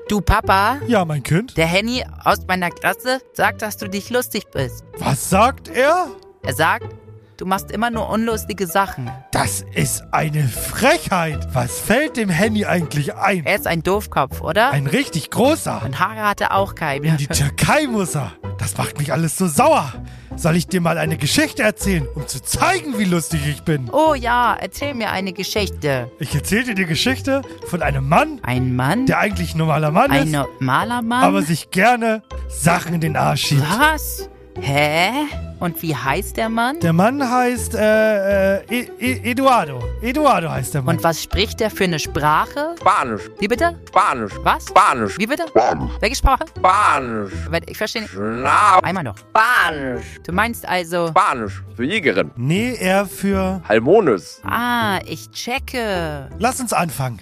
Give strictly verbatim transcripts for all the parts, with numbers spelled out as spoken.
Du Papa? Ja, mein Kind? Der Henny aus meiner Klasse sagt, dass du dich lustig bist. Was sagt er? Er sagt, du machst immer nur unlustige Sachen. Das ist eine Frechheit. Was fällt dem Henny eigentlich ein? Er ist ein Doofkopf, oder? Ein richtig großer. Und Haare hat er auch keine. In die Türkei muss er. Das macht mich alles so sauer. Soll ich dir mal eine Geschichte erzählen, um zu zeigen, wie lustig ich bin? Oh ja, erzähl mir eine Geschichte. Ich erzähle dir die Geschichte von einem Mann, Ein Mann? der eigentlich ein normaler Mann Ein ist, normaler Mann? aber sich gerne Sachen in den Arsch schiebt. Was? Hä? Und wie heißt der Mann? Der Mann heißt, äh, äh, E- E- Eduardo. Eduardo heißt der Mann. Und was spricht der für eine Sprache? Spanisch, Wie bitte? Spanisch, Was? Spanisch, Wie bitte? Spanisch, Welche Sprache? Spanisch, Ich verstehe nicht. Schnapp, Einmal noch. Spanisch, Du meinst also... Spanisch, für Jägerin, Nee, er für... Halmones. Ah, ich checke. Lass uns anfangen.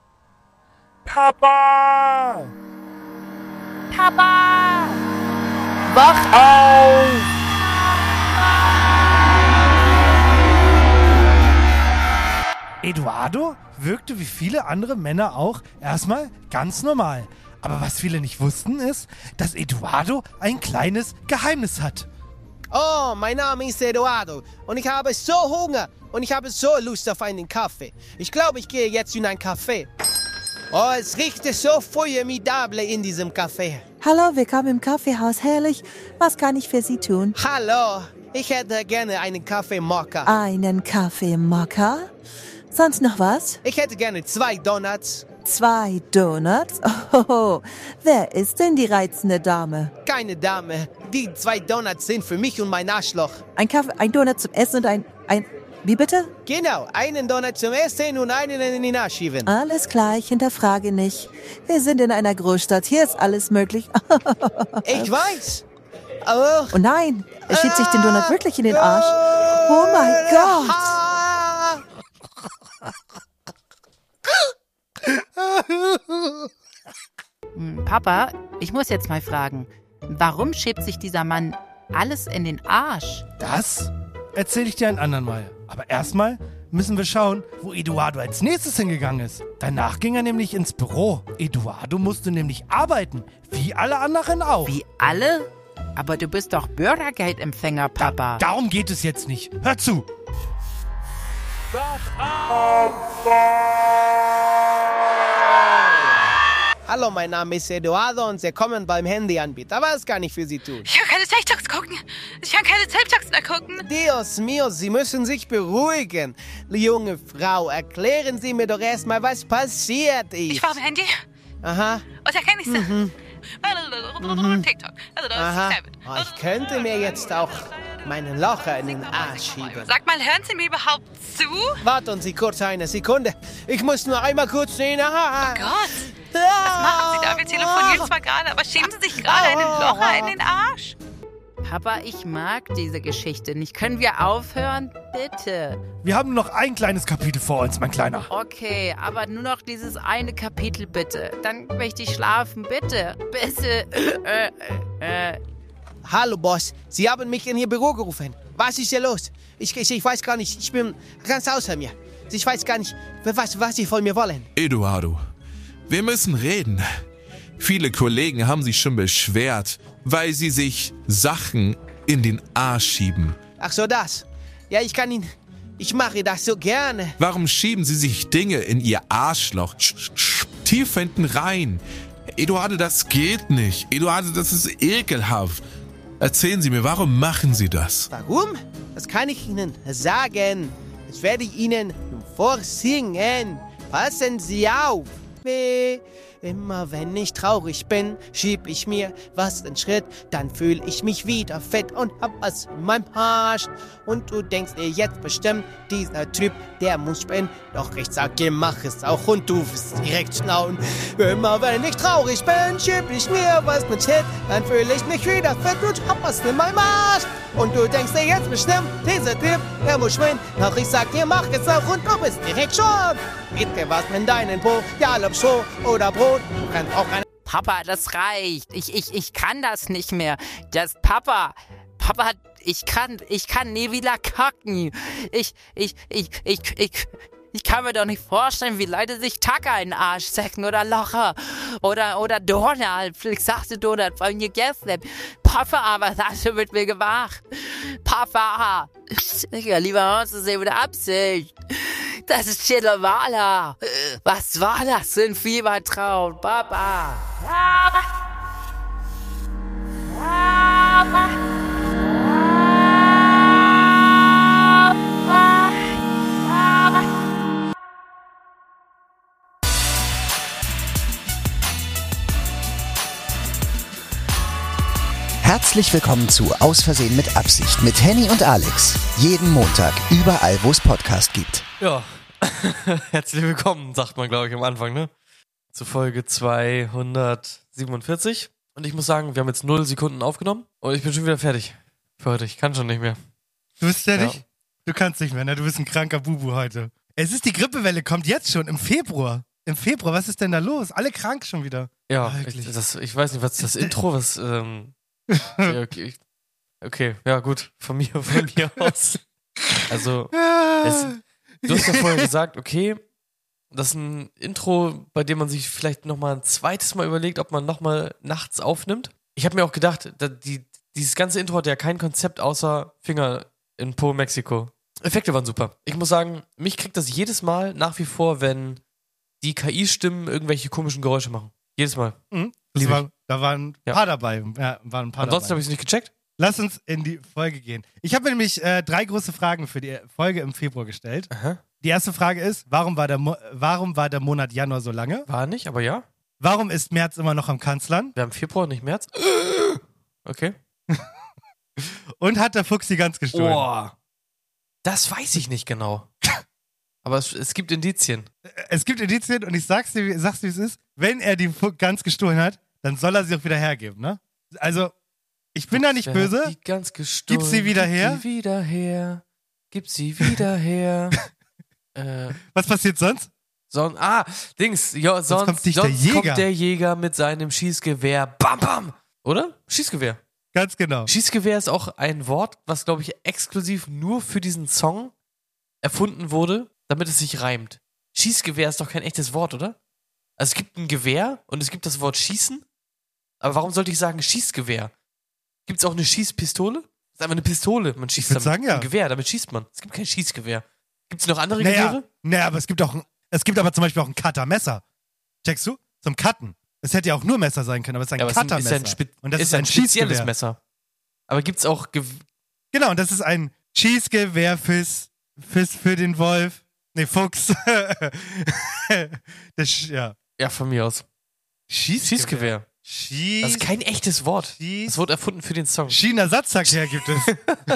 Papa! Papa! Wach auf! Eduardo wirkte wie viele andere Männer auch erstmal ganz normal. Aber was viele nicht wussten ist, dass Eduardo ein kleines Geheimnis hat. Oh, mein Name ist Eduardo und ich habe so Hunger und ich habe so Lust auf einen Kaffee. Ich glaube, ich gehe jetzt in ein Café. Oh, es riecht so formidable in diesem Café. Hallo, willkommen im Kaffeehaus. Herrlich. Was kann ich für Sie tun? Hallo, ich hätte gerne einen Kaffee Mokka. Einen Kaffee Mokka? Sonst noch was? Ich hätte gerne zwei Donuts. Zwei Donuts? Oh, wer ist denn die reizende Dame? Keine Dame. Die zwei Donuts sind für mich und mein Arschloch. Ein Kaffee, ein Donut zum Essen und ein... ein... Wie bitte? Genau, einen Donut zum Essen und einen in den Arsch schieben. Alles klar, ich hinterfrage nicht. Wir sind in einer Großstadt, hier ist alles möglich. Ich weiß. Oh, Oh nein, er schiebt sich den Donut wirklich in den Arsch. Oh mein Gott. Ah. Hm, Papa, ich muss jetzt mal fragen. Warum schiebt sich dieser Mann alles in den Arsch? Das erzähle ich dir ein andermal. Aber erstmal müssen wir schauen, wo Eduardo als nächstes hingegangen ist. Danach ging er nämlich ins Büro. Eduardo musste nämlich arbeiten, wie alle anderen auch. Wie alle? Aber du bist doch Bürgergeldempfänger, Papa. Darum geht es jetzt nicht. Hör zu. Hallo, mein Name ist Eduardo und Sie kommen beim Handyanbieter. Was kann ich für Sie tun? Ich kann keine TikToks gucken. Ich kann keine TikToks mehr gucken. Dios mio, Sie müssen sich beruhigen. Junge Frau, erklären Sie mir doch erstmal, was passiert ist. Ich war am Handy Aha, und erkenne ich sie. TikTok. Also das aha. ist sehr gut. Oh, ich könnte mir jetzt auch meinen Locher in den Arsch schieben. Sag mal, hören Sie mir überhaupt zu? Warten Sie kurz eine Sekunde. Ich muss nur einmal kurz den Arsch. Gott, was machen Sie da? Wir telefonieren zwar gerade, aber schieben Sie sich gerade einen Locher in den Arsch? Papa, ich mag diese Geschichte nicht. Können wir aufhören? Bitte. Wir haben nur noch ein kleines Kapitel vor uns, mein Kleiner. Okay, aber nur noch dieses eine Kapitel, bitte. Dann möchte ich schlafen, bitte. Bitte. Äh, äh, äh. Hallo, Boss. Sie haben mich in Ihr Büro gerufen. Was ist hier los? Ich, ich, ich weiß gar nicht. Ich bin ganz außer mir. Ich weiß gar nicht, was, was Sie von mir wollen. Eduardo, wir müssen reden. Viele Kollegen haben sich schon beschwert, weil sie sich Sachen in den Arsch schieben. Ach so, das. Ja, ich kann Ihnen... Ich mache das so gerne. Warum schieben sie sich Dinge in ihr Arschloch? Sch sch tief hinten rein. Eduardo, das geht nicht. Eduardo, das ist ekelhaft. Erzählen Sie mir, warum machen Sie das? Warum? Das kann ich Ihnen sagen. Das werde ich Ihnen vorsingen. Passen Sie auf. Weh. Immer wenn ich traurig bin, schieb ich mir was in Schritt, dann fühl ich mich wieder fett und hab was in meinem Arsch. Und du denkst dir jetzt bestimmt, dieser Typ, der muss spenden. Doch ich sag dir, mach es auch und du wirst direkt schnauben. Immer wenn ich traurig bin, schieb ich mir was in Schritt, dann fühl ich mich wieder fett und hab was in meinem Arsch. Und du denkst dir jetzt bestimmt, dieser Typ, der muss spenden. Doch ich sag dir, mach es auch und du bist direkt schon. Gib dir was in deinen Po, ja, ob Show oder Brot. Du kannst auch ein Papa, das reicht. Ich, ich, ich kann das nicht mehr. Das Papa. Papa, ich kann, ich kann nie wieder kacken. Ich, ich, ich, ich, ich, ich kann mir doch nicht vorstellen, wie Leute sich Tacker in den Arsch säcken oder Locher. Oder, oder Donald. Ich sagte Donald von gegessen. Papa, was hast du mit mir gemacht? Papa. Ja, lieber Haus, das ist ja wieder Absicht. Das ist Chilowala. Was war das für ein Fiebertraum, Papa? Herzlich willkommen zu Aus Versehen mit Absicht mit Henny und Alex. Jeden Montag, überall, wo es Podcast gibt. Ja, herzlich willkommen, sagt man, glaube ich, am Anfang, ne? Zu Folge zweihundertsiebenundvierzig. Und ich muss sagen, wir haben jetzt null Sekunden aufgenommen und ich bin schon wieder fertig für heute. Ich kann schon nicht mehr. Du bist fertig? Ja. Du kannst nicht mehr, ne? Du bist ein kranker Bubu heute. Es ist die Grippewelle, kommt jetzt schon, im Februar. Im Februar, was ist denn da los? Alle krank schon wieder. Ja, ich, das, ich weiß nicht, was das Intro, was, ähm, ja, okay, okay, ja gut, von mir, von mir aus. Also, es, du hast ja vorher gesagt, okay, das ist ein Intro, bei dem man sich vielleicht nochmal ein zweites Mal überlegt, ob man nochmal nachts aufnimmt. Ich habe mir auch gedacht, da, die, dieses ganze Intro hat ja kein Konzept außer Finger in Po Mexiko. Effekte waren super. Ich muss sagen, mich kriegt das jedes Mal nach wie vor, wenn die K I-Stimmen irgendwelche komischen Geräusche machen. Jedes Mal. Mhm. War, da waren ein Ja. paar dabei. Ja, waren ein paar Ansonsten habe dabei. ich es nicht gecheckt. Lass uns in die Folge gehen. Ich habe nämlich äh, drei große Fragen für die Folge im Februar gestellt. Aha. Die erste Frage ist, warum war der, Mo- warum war der Monat Januar so lange? War nicht, aber ja. Warum ist März immer noch am Kanzlern? Wir haben Februar, nicht März. Okay. Und hat der Fuchs die Gans gestohlen? Oh. Das weiß ich nicht genau. Aber es, es gibt Indizien. Es gibt Indizien und ich sag's dir, wie- sag's dir, wie es ist. Wenn er die Fu- Gans gestohlen hat, dann soll er sie auch wieder hergeben, ne? Also, ich bin da nicht Wer böse. hat die Gans gestohlen? Gib sie wieder Gib her. sie wieder her. Gib sie wieder her. äh, Was passiert sonst? son ah, Dings. Ja, sonst, kommt nicht der sonst Jäger. kommt der Jäger mit seinem Schießgewehr. Bam, bam. Oder? Schießgewehr. Ganz genau. Schießgewehr ist auch ein Wort, was, glaube ich, exklusiv nur für diesen Song erfunden wurde, damit es sich reimt. Schießgewehr ist doch kein echtes Wort, oder? Also es gibt ein Gewehr und es gibt das Wort Schießen. Aber warum sollte ich sagen Schießgewehr? Gibt es auch eine Schießpistole? Das ist einfach eine Pistole. Man schießt würd damit. sagen, ja. Ein Gewehr, damit schießt man. Es gibt kein Schießgewehr. Gibt es noch andere Naja, Gewehre? naja, aber es gibt auch ein, es gibt aber zum Beispiel auch ein Cuttermesser. Checkst du? Zum Cutten. Es hätte ja auch nur Messer sein können, aber es ist ein Ja, aber es ist ein- Cuttermesser. ist ein Spe- und das ist, ist ein, ein spezielles Schießgewehr. Messer. Aber gibt es auch Ge Genau, und das ist ein Schießgewehr fürs, fürs, für den Wolf. Nee, Fuchs. das, Sch- ja. Ja, von mir aus. Schießgewehr. Schießgewehr. Schieß. Das ist kein echtes Wort. Schieß. Das wurde erfunden für den Song. Schienenersatzverkehr gibt es.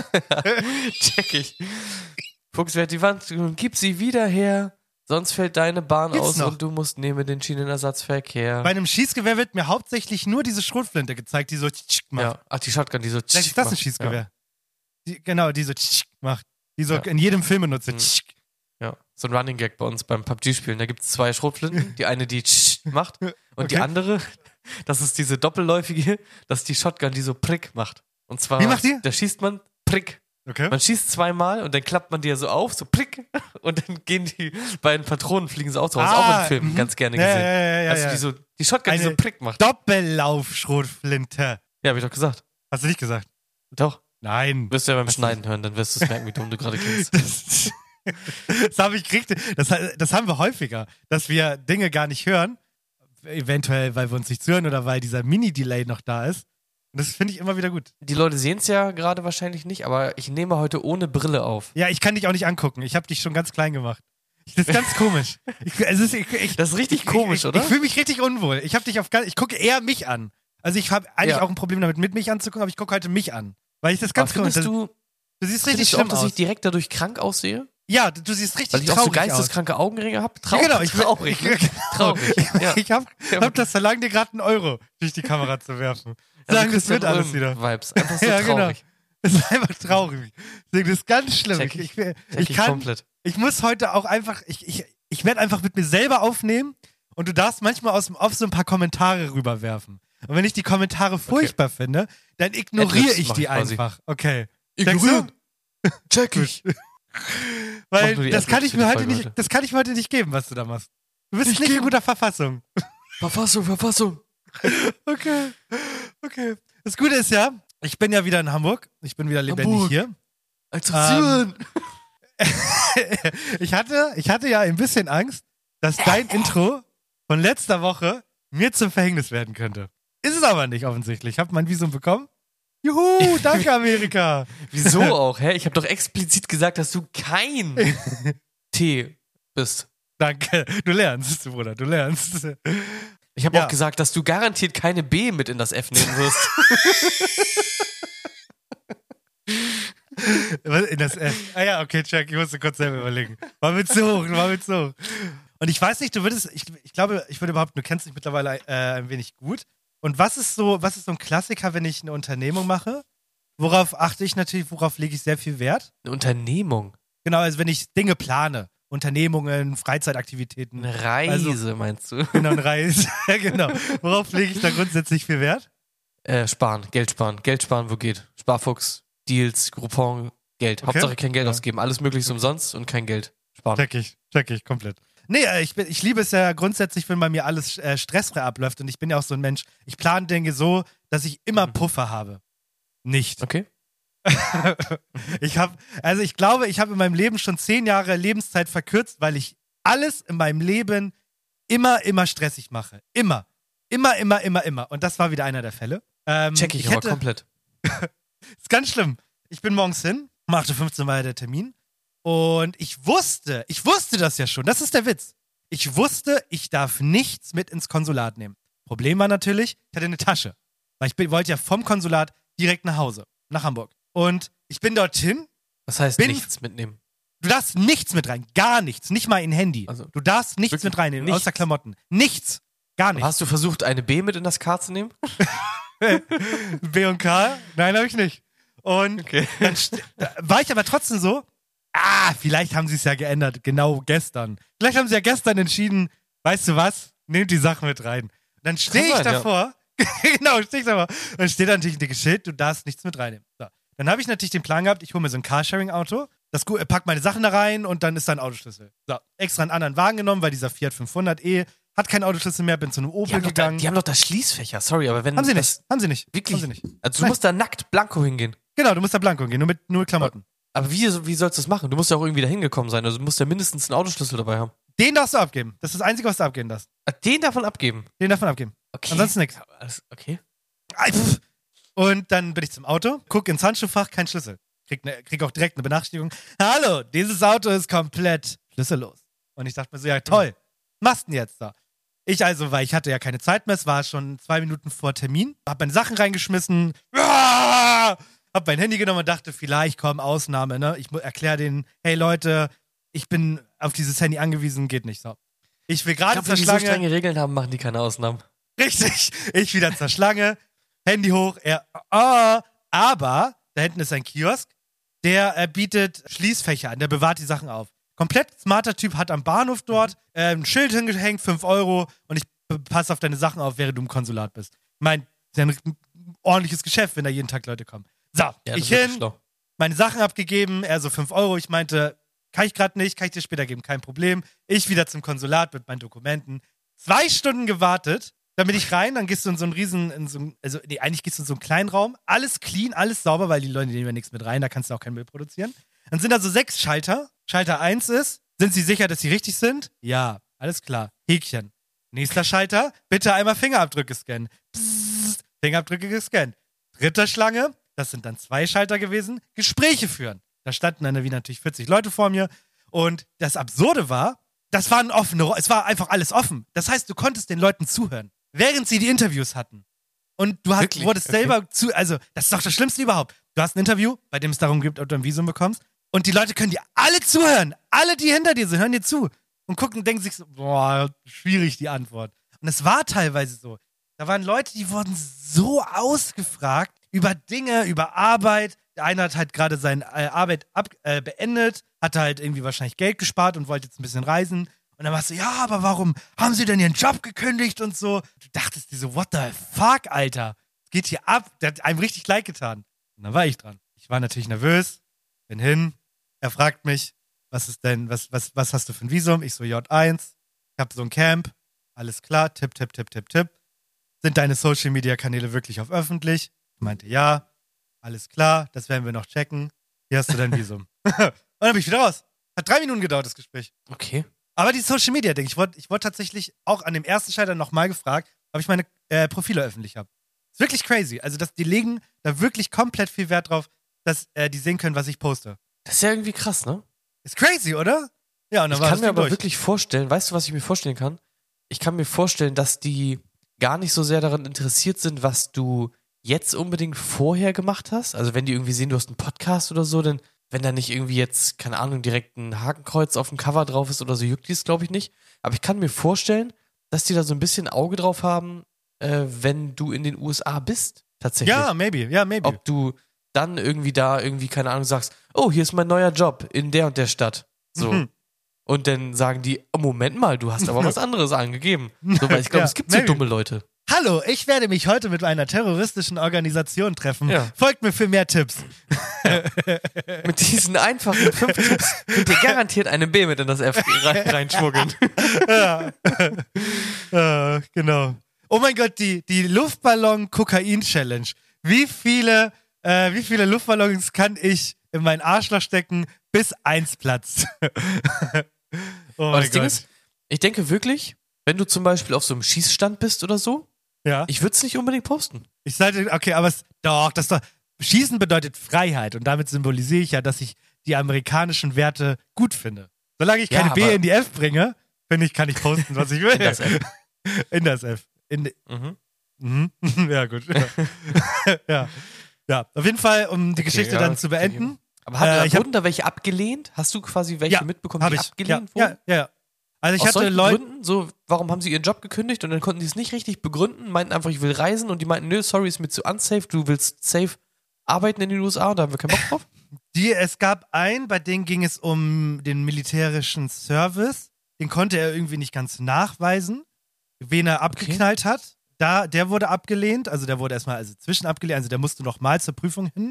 Check ich. Fuchs, wer hat die Wand? Gib sie wieder her, sonst fällt deine Bahn Gibt's aus noch? und du musst nehmen den Schienenersatzverkehr. Bei einem Schießgewehr wird mir hauptsächlich nur diese Schrotflinte gezeigt, die so tsch macht. Ja. Ach, die Shotgun, die so Vielleicht ist das ein macht. Schießgewehr. Die, genau, die so tsch macht. Die so Ja. in jedem Film benutzt. Mhm. Tsch. Ja. ja, so ein Running Gag bei uns beim P U B G-Spielen. Da gibt es zwei Schrotflinten. Die eine, die macht und Okay. die andere, das ist diese doppelläufige, das ist die Shotgun, die so Prick macht. Und zwar, Wie macht die? da schießt man Prick. Okay. Man schießt zweimal und dann klappt man die ja so auf, so Prick. Und dann gehen die beiden Patronen, fliegen sie auch so raus. Ah, Auch in Filmen mhm. ganz gerne Ja, gesehen. ja, ja, ja, also ja. die, so, die Shotgun, die Eine so Prick macht. Doppellauf-Schrotflinte. Ja, hab ich doch gesagt. Hast du nicht gesagt? Doch. Nein. Wirst du ja beim Schneiden hören, dann wirst du es merken, wie dumm du gerade klingst. Das, das habe ich richtig. Das, das haben wir häufiger, dass wir Dinge gar nicht hören. Eventuell, weil wir uns nicht zuhören oder weil dieser Mini-Delay noch da ist. Und das finde ich immer wieder gut. Die Leute sehen es ja gerade wahrscheinlich nicht, aber ich nehme heute ohne Brille auf. Ja, ich kann dich auch nicht angucken. Ich habe dich schon ganz klein gemacht. Das ist ganz komisch. Ich, es ist, ich, ich, Das ist richtig ich, komisch, ich, oder? Ich fühle mich richtig unwohl. Ich habe dich auf ganz, ich gucke eher mich an. Also ich habe eigentlich Ja. auch ein Problem damit, mit mich anzugucken, aber ich gucke heute mich an. Weil ich das ganz aber findest komisch. du, Du siehst richtig findest du auch, schlimm dass aus. ich direkt dadurch krank aussehe? Ja, du, du siehst richtig Weil ich auch traurig so aus. geisteskranke Augenringe habe? Ja, Traurig, genau, ich, traurig. Ich, ne? genau. Traurig. Ja. Ich habe hab das Verlangen, dir gerade einen Euro durch die Kamera zu werfen. Sagen, das wird alles wieder. Vibes. Einfach so Ja, genau. traurig. Das ist einfach traurig. Das ist ganz schlimm. Check Ich, ich. ich, Check ich, ich kann, komplett. ich muss heute auch einfach, ich, ich, ich werde einfach mit mir selber aufnehmen und du darfst manchmal aus dem Off so ein paar Kommentare rüberwerfen. Und wenn ich die Kommentare furchtbar finde, dann ignoriere Adlibs ich mach die ich quasi. einfach. Okay. Ignorieren. Check ich. Weil Mach nur die das kann Adlibs ich für mir die heute Folge nicht, heute. das kann ich mir heute nicht geben, was du da machst. Du bist nicht in guter Verfassung. Verfassung, Verfassung. Okay, okay. Das Gute ist ja, ich bin ja wieder in Hamburg. Ich bin wieder lebendig Hamburg. hier. Attraktion. ich, hatte, ich hatte ja ein bisschen Angst, dass dein Intro von letzter Woche mir zum Verhängnis werden könnte. Ist es aber nicht offensichtlich. Ich habe mein Visum bekommen. Juhu, danke Amerika. Wieso auch, hä? Ich habe doch explizit gesagt, dass du kein T bist. Danke. Du lernst, Bruder, du lernst. Ich habe Ja. auch gesagt, dass du garantiert keine B mit in das F nehmen wirst. Was, in das F. Ah ja, okay, check. Ich musste kurz selber überlegen. War mir zu hoch, war mir zu hoch. Und ich weiß nicht, du würdest, ich, ich glaube, ich würde behaupten, du kennst dich mittlerweile äh, ein wenig gut. Und was ist so, was ist so ein Klassiker, wenn ich eine Unternehmung mache? Worauf achte ich natürlich, worauf lege ich sehr viel Wert? Eine Unternehmung. Genau, also wenn ich Dinge plane. Unternehmungen, Freizeitaktivitäten. Eine Reise, Also- meinst du? Genau, eine Reise. Ja, genau. Worauf lege ich da grundsätzlich viel Wert? Äh, sparen, Geld sparen. Geld sparen, wo geht. Sparfuchs, Deals, Groupon, Geld. Okay. Hauptsache kein Geld Ja. ausgeben. Alles möglichst umsonst und kein Geld sparen. Check ich, check ich, komplett. Nee, äh, ich, bin, ich liebe es ja grundsätzlich, wenn bei mir alles äh, stressfrei abläuft. Und ich bin ja auch so ein Mensch, ich plane Dinge so, dass ich immer Mhm. Puffer habe. Nicht. Okay. ich habe, also ich glaube, ich habe in meinem Leben schon zehn Jahre Lebenszeit verkürzt, weil ich alles in meinem Leben immer, immer stressig mache. Immer. Immer, immer, immer, immer. Und das war wieder einer der Fälle. Ähm, Check ich, ich aber hätte, komplett. ist ganz schlimm. Ich bin morgens hin, um acht Uhr fünfzehn war ja der Termin. Und ich wusste, ich wusste das ja schon, das ist der Witz. Ich wusste, ich darf nichts mit ins Konsulat nehmen. Problem war natürlich, ich hatte eine Tasche. Weil ich bin, wollte ja vom Konsulat direkt nach Hause, nach Hamburg. Und ich bin dorthin. Was heißt Bin- nichts mitnehmen? Du darfst nichts mit rein, gar nichts, nicht mal ein Handy. Also, du darfst nichts wirklich mit reinnehmen, nichts? außer Klamotten. Nichts, gar Aber nichts. hast du versucht, eine B mit in das K zu nehmen? B und K? Nein, habe ich nicht. Und Okay. dann st- da war ich aber trotzdem so, ah, vielleicht haben sie es ja geändert, genau gestern. Vielleicht haben sie ja gestern entschieden, weißt du was, nehmt die Sachen mit rein. Dann stehe ich sein, ja. davor, genau, stehe ich davor, dann steht da natürlich ein dickes Schild, du darfst nichts mit reinnehmen. So. Dann habe ich natürlich den Plan gehabt, ich hole mir so ein Carsharing-Auto, das gu- pack meine Sachen da rein und dann ist da ein Autoschlüssel. So, extra einen anderen Wagen genommen, weil dieser Fiat fünfhundert e hat keinen Autoschlüssel mehr, bin zu einem Die Opel haben, doch da, gegangen. die haben doch da Schließfächer, sorry, aber wenn haben sie das nicht, haben sie nicht. wirklich, Haben sie nicht. also du Nein. musst da nackt blanko hingehen. Genau, du musst da blanko gehen, nur mit nur mit Klamotten. Aber wie, wie sollst du das machen? Du musst ja auch irgendwie da hingekommen sein, also du musst ja mindestens einen Autoschlüssel dabei haben. Den darfst du abgeben. Das ist das Einzige, was du abgeben darfst. Ah, Den davon abgeben. Den davon abgeben. Okay. Ansonsten nichts. Alles- Okay. Ei, pff. Und dann bin ich zum Auto, guck ins Handschuhfach, kein Schlüssel. Krieg, ne, krieg auch direkt eine Benachrichtigung. Hallo, dieses Auto ist komplett schlüssellos. Und ich dachte mir so, ja toll, was machst du denn jetzt da? Ich also, weil ich hatte ja keine Zeit mehr, es war schon zwei Minuten vor Termin, hab meine Sachen reingeschmissen, ah! Hab mein Handy genommen und dachte, vielleicht kommt Ausnahme, ne? Ich erkläre denen, hey Leute, ich bin auf dieses Handy angewiesen, geht nicht so. Ich will Ich gerade glaube, zur wenn die so Schlange. strenge Regeln haben, machen die keine Ausnahmen. Richtig. Ich wieder zur Schlange, Handy hoch, er, ah, aber da hinten ist ein Kiosk, der äh, bietet Schließfächer an, der bewahrt die Sachen auf. Komplett smarter Typ, hat am Bahnhof dort äh, ein Schild hingehängt, fünf Euro und ich p- passe auf deine Sachen auf, während du im Konsulat bist. Ich meine, ist ja ein ordentliches Geschäft, wenn da jeden Tag Leute kommen. So, Ja, das ich ist wirklich hin, schlau. meine Sachen abgegeben, er so fünf Euro. Ich meinte, kann ich gerade nicht, kann ich dir später geben, kein Problem. Ich wieder zum Konsulat mit meinen Dokumenten. Zwei Stunden gewartet, dann bin ich rein, dann gehst du in so einen riesen, in so einen, also nee, eigentlich gehst du in so einen kleinen Raum, alles clean, alles sauber, weil die Leute nehmen ja nichts mit rein, da kannst du auch keinen Müll produzieren. Dann sind da so sechs Schalter. Schalter eins ist, sind Sie sicher, dass Sie richtig sind? Ja, alles klar. Häkchen. Nächster Schalter, bitte einmal Fingerabdrücke scannen. Psst, Fingerabdrücke gescannt. Dritte Schlange, das sind dann zwei Schalter gewesen, Gespräche führen. Da standen dann wie natürlich vierzig Leute vor mir. Und das Absurde war, das waren offene, Ro- es war einfach alles offen. Das heißt, du konntest den Leuten zuhören, während sie die Interviews hatten. Und du hast, Wirklich? wurdest Okay. selber zu, also das ist doch das Schlimmste überhaupt. Du hast ein Interview, bei dem es darum geht, ob du ein Visum bekommst. Und die Leute können dir alle zuhören. Alle, die hinter dir sind, hören dir zu. Und gucken und denken sich so, boah, schwierig die Antwort. Und es war teilweise so. Da waren Leute, die wurden so ausgefragt über Dinge, über Arbeit. Der eine hat halt gerade seine äh, Arbeit ab, äh, beendet, hatte halt irgendwie wahrscheinlich Geld gespart und wollte jetzt ein bisschen reisen. Und dann warst du, ja, aber warum haben sie denn ihren Job gekündigt und so? Du dachtest dir so, what the fuck, Alter? Es geht hier ab. Der hat einem richtig leid getan. Und dann war ich dran. Ich war natürlich nervös, bin hin. Er fragt mich, was ist denn, was, was, was hast du für ein Visum? Ich so, J eins. Ich hab so ein Camp. alles klar, Tipp, Tipp, Tipp, Tipp, Tipp. Sind deine Social-Media-Kanäle wirklich auf öffentlich? Ich meinte, ja, alles klar, das werden wir noch checken. Hier hast du dein Visum. Und dann bin ich wieder raus. Hat drei Minuten gedauert, das Gespräch. Okay. Aber die Social-Media-Ding, ich wurde ich wurde tatsächlich auch an dem ersten Scheiter nochmal gefragt, ob ich meine äh, Profile öffentlich habe. Ist wirklich crazy. Also das, die legen da wirklich komplett viel Wert drauf, dass äh, die sehen können, was ich poste. Das ist ja irgendwie krass, ne? Ist crazy, oder? Ja, und dann Ich war kann das mir Ding aber durch. wirklich vorstellen, weißt du, was ich mir vorstellen kann? Ich kann mir vorstellen, dass die gar nicht so sehr daran interessiert sind, was du jetzt unbedingt vorher gemacht hast. Also wenn die irgendwie sehen, du hast einen Podcast oder so, dann wenn da nicht irgendwie jetzt, keine Ahnung, direkt ein Hakenkreuz auf dem Cover drauf ist oder so, juckt die es, glaube ich, nicht. Aber ich kann mir vorstellen, dass die da so ein bisschen Auge drauf haben, äh, wenn du in den U S A bist, tatsächlich. Ja, maybe, ja, maybe. Ob du dann irgendwie da irgendwie, keine Ahnung, sagst, oh, hier ist mein neuer Job in der und der Stadt. So. Mhm. Und dann sagen die, oh, Moment mal, du hast aber was anderes angegeben. So, weil ich glaube, Ja, es gibt so maybe. dumme Leute. Hallo, ich werde mich heute mit einer terroristischen Organisation treffen. Ja. Folgt mir für mehr Tipps. Mit diesen einfachen fünf Tipps könnt ihr garantiert eine B mit in das F rein, reinschmuggeln. Ja. äh, genau. Oh mein Gott, die, die Luftballon-Kokain-Challenge. Wie viele, äh, wie viele Luftballons kann ich in mein Arschloch stecken, bis eins platzt? oh Aber mein das Ding Gott. ist, ich denke wirklich, wenn du zum Beispiel auf so einem Schießstand bist oder so, Ja. ich würde es nicht unbedingt posten. Ich sage, okay, aber es, doch, das doch. Schießen bedeutet Freiheit und damit symbolisiere ich ja, dass ich die amerikanischen Werte gut finde. Solange ich Ja, keine B aber- in die F bringe, finde ich, kann ich posten, was ich will. In das F. In das F. In die, Mhm. mhm. Ja, gut. Ja. ja. Ja, auf jeden Fall, um die Okay, Geschichte ja, dann zu okay. beenden. Aber hat, Äh, ich hab- wurden da welche abgelehnt? Hast du quasi welche Ja, mitbekommen, Hab die ich. abgelehnt ja, wurden? ja, ja. Also ich Aus hatte solchen Leute. Gründen? So, warum haben sie ihren Job gekündigt und dann konnten die es nicht richtig begründen, meinten einfach, ich will reisen und die meinten, nö, sorry, ist mir zu unsafe, du willst safe arbeiten in den U S A, da haben wir keinen Bock drauf. Die, es gab einen, bei dem ging es um den militärischen Service. Den konnte er irgendwie nicht ganz nachweisen, wen er abgeknallt hat. Da, der wurde abgelehnt, also der wurde erstmal also zwischen abgelehnt, also der musste noch mal zur Prüfung hin.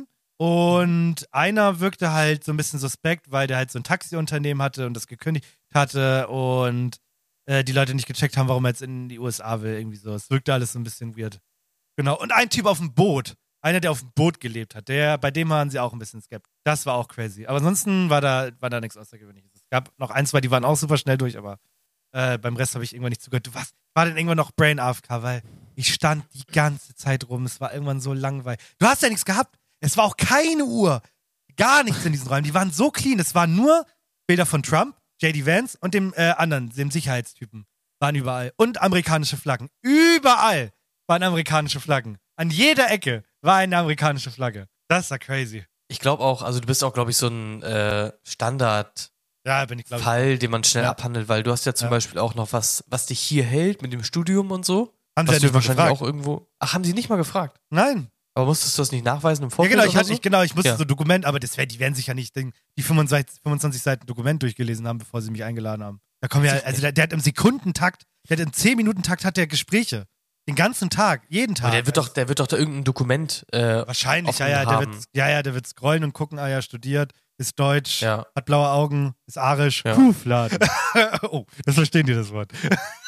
Und einer wirkte halt so ein bisschen suspekt, weil der halt so ein Taxiunternehmen hatte und das gekündigt hatte und äh, die Leute nicht gecheckt haben, warum er jetzt in die U S A will, irgendwie so. Es wirkte alles so ein bisschen weird. Genau. Und ein Typ auf dem Boot. Einer, der auf dem Boot gelebt hat, der, bei dem waren sie auch ein bisschen skeptisch. Das war auch crazy. Aber ansonsten war da, war da nichts Außergewöhnliches. Es gab noch ein, zwei, die waren auch super schnell durch, aber äh, beim Rest habe ich irgendwann nicht zugehört. Du, was? War denn irgendwann noch Brain A F K? Weil ich stand die ganze Zeit rum. Es war irgendwann so langweilig. Du hast ja nichts gehabt. Es war auch keine Uhr. Gar nichts in diesen Räumen. Die waren so clean. Es waren nur Bilder von Trump, J D Vance und dem äh, anderen, dem Sicherheitstypen. Waren überall. Und amerikanische Flaggen. Überall waren amerikanische Flaggen. An jeder Ecke war eine amerikanische Flagge. Das war crazy. Ich glaube auch, also du bist auch, glaube ich, so ein äh, Standardfall, Ja, bin ich, glaube ich. den man schnell Ja. abhandelt, weil du hast ja zum Ja. Beispiel auch noch was, was dich hier hält mit dem Studium und so. Haben sie was ja du nicht mal wahrscheinlich gefragt. auch irgendwo. Ach, haben sie nicht mal gefragt? Nein. Aber musstest du das nicht nachweisen im Ja, Vorfeld? genau, ich oder hatte, so? ich, genau, ich musste Ja. so Dokument, aber das wär, die werden sich ja nicht den, die fünfundzwanzig, fünfundzwanzig Seiten Dokument durchgelesen haben, bevor sie mich eingeladen haben. Da kommen ja, also der, der hat im Sekundentakt, der hat im zehn Minuten Takt hat der Gespräche. Den ganzen Tag, jeden Tag. Aber der wird doch, der wird doch da irgendein Dokument äh, Wahrscheinlich, ja, offen ja, der haben. wird, ja, ja, der wird scrollen und gucken, ah ja, studiert, ist deutsch, Ja. hat blaue Augen, ist arisch, Ja. Kuhfladen. Oh, das verstehen die, das Wort.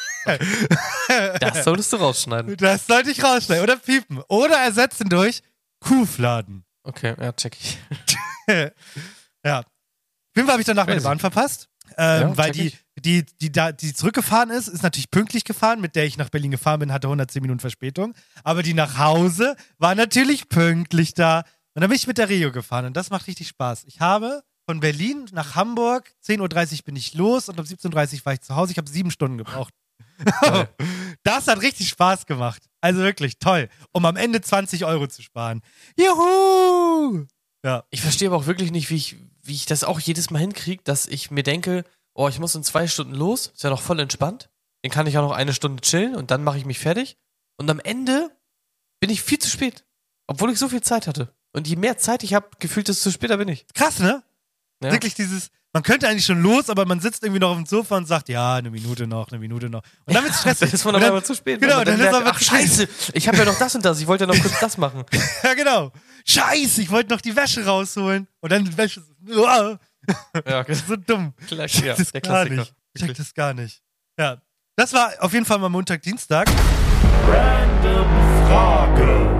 Das solltest du rausschneiden. Das sollte ich rausschneiden oder piepen. Oder ersetzen durch Kuhfladen. Okay, ja, check ich. Ja. Auf jeden Fall habe ich danach meine Crazy. Bahn verpasst, ähm, Ja, weil check die, ich. die, die, da, die zurückgefahren ist, ist natürlich pünktlich gefahren, mit der ich nach Berlin gefahren bin, hatte hundertzehn Minuten Verspätung. Aber die nach Hause war natürlich pünktlich da. Und dann bin ich mit der Regio gefahren und das macht richtig Spaß. Ich habe von Berlin nach Hamburg, zehn Uhr dreißig bin ich los und um siebzehn Uhr dreißig war ich zu Hause. Ich habe sieben Stunden gebraucht. Geil. Das hat richtig Spaß gemacht. Also wirklich toll. Um am Ende zwanzig Euro zu sparen. Juhu! Ja. Ich verstehe aber auch wirklich nicht, wie ich, wie ich das auch jedes Mal hinkriege, dass ich mir denke, oh, ich muss in zwei Stunden los, ist ja noch voll entspannt. Dann kann ich auch noch eine Stunde chillen und dann mache ich mich fertig. Und am Ende bin ich viel zu spät. Obwohl ich so viel Zeit hatte. Und je mehr Zeit ich habe, gefühlt, desto später bin ich. Krass, ne? Ja. Wirklich dieses, man könnte eigentlich schon los, aber man sitzt irgendwie noch auf dem Sofa und sagt, ja, eine Minute noch, eine Minute noch. Und dann wird's stressig. Dann ist man Und aber dann- immer zu spät. Genau, weil man dann ist merkt, aber ach zu spät. scheiße, ich habe ja noch das und das, ich wollte ja noch kurz das machen. Ja, genau. Scheiße, ich wollte noch die Wäsche rausholen. Und dann die Wäsche. Uah. Ja, Das ist so dumm. Klar, Ich check ja, das der gar Klassiker. nicht. Ich check das gar nicht. Ja. Das war auf jeden Fall mal Montag, Dienstag. Random Frage.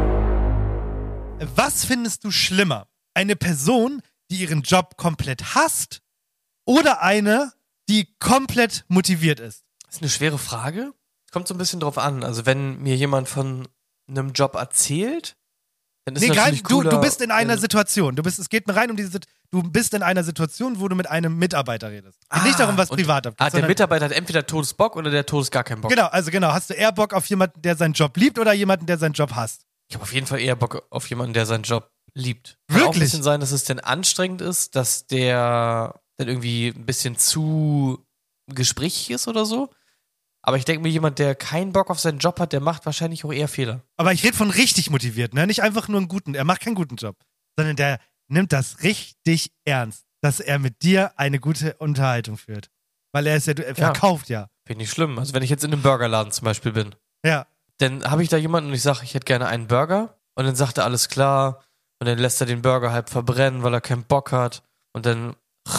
Was findest du schlimmer? Eine Person, die ihren Job komplett hasst oder eine, die komplett motiviert ist? Das ist eine schwere Frage. Kommt so ein bisschen drauf an. Also wenn mir jemand von einem Job erzählt, dann ist Nee, es gar, natürlich du, cooler, du bist in einer wenn- Situation. Du bist, es geht mir rein um diese Sit- Du bist in einer Situation, wo du mit einem Mitarbeiter redest. Geht Ah, nicht darum, was und- privat abgeht. Ah, der sondern- Mitarbeiter hat entweder Todesbock oder der Todes gar keinen Bock. Genau, also genau. Hast du eher Bock auf jemanden, der seinen Job liebt oder jemanden, der seinen Job hasst? Ich habe auf jeden Fall eher Bock auf jemanden, der seinen Job liebt. Kann auch ein Wirklich? bisschen sein, dass es denn anstrengend ist, dass der dann irgendwie ein bisschen zu gesprächig ist oder so. Aber ich denke mir, jemand, der keinen Bock auf seinen Job hat, der macht wahrscheinlich auch eher Fehler. Aber ich rede von richtig motiviert, ne? Nicht einfach nur einen guten, er macht keinen guten Job, sondern der nimmt das richtig ernst, dass er mit dir eine gute Unterhaltung führt. Weil er ist ja, er Ja. verkauft ja. Finde ich schlimm. Also wenn ich jetzt in einem Burgerladen zum Beispiel bin, Ja. dann habe ich da jemanden und ich sage, ich hätte gerne einen Burger. Und dann sagt er, alles klar. Und dann lässt er den Burger halb verbrennen, weil er keinen Bock hat. Und dann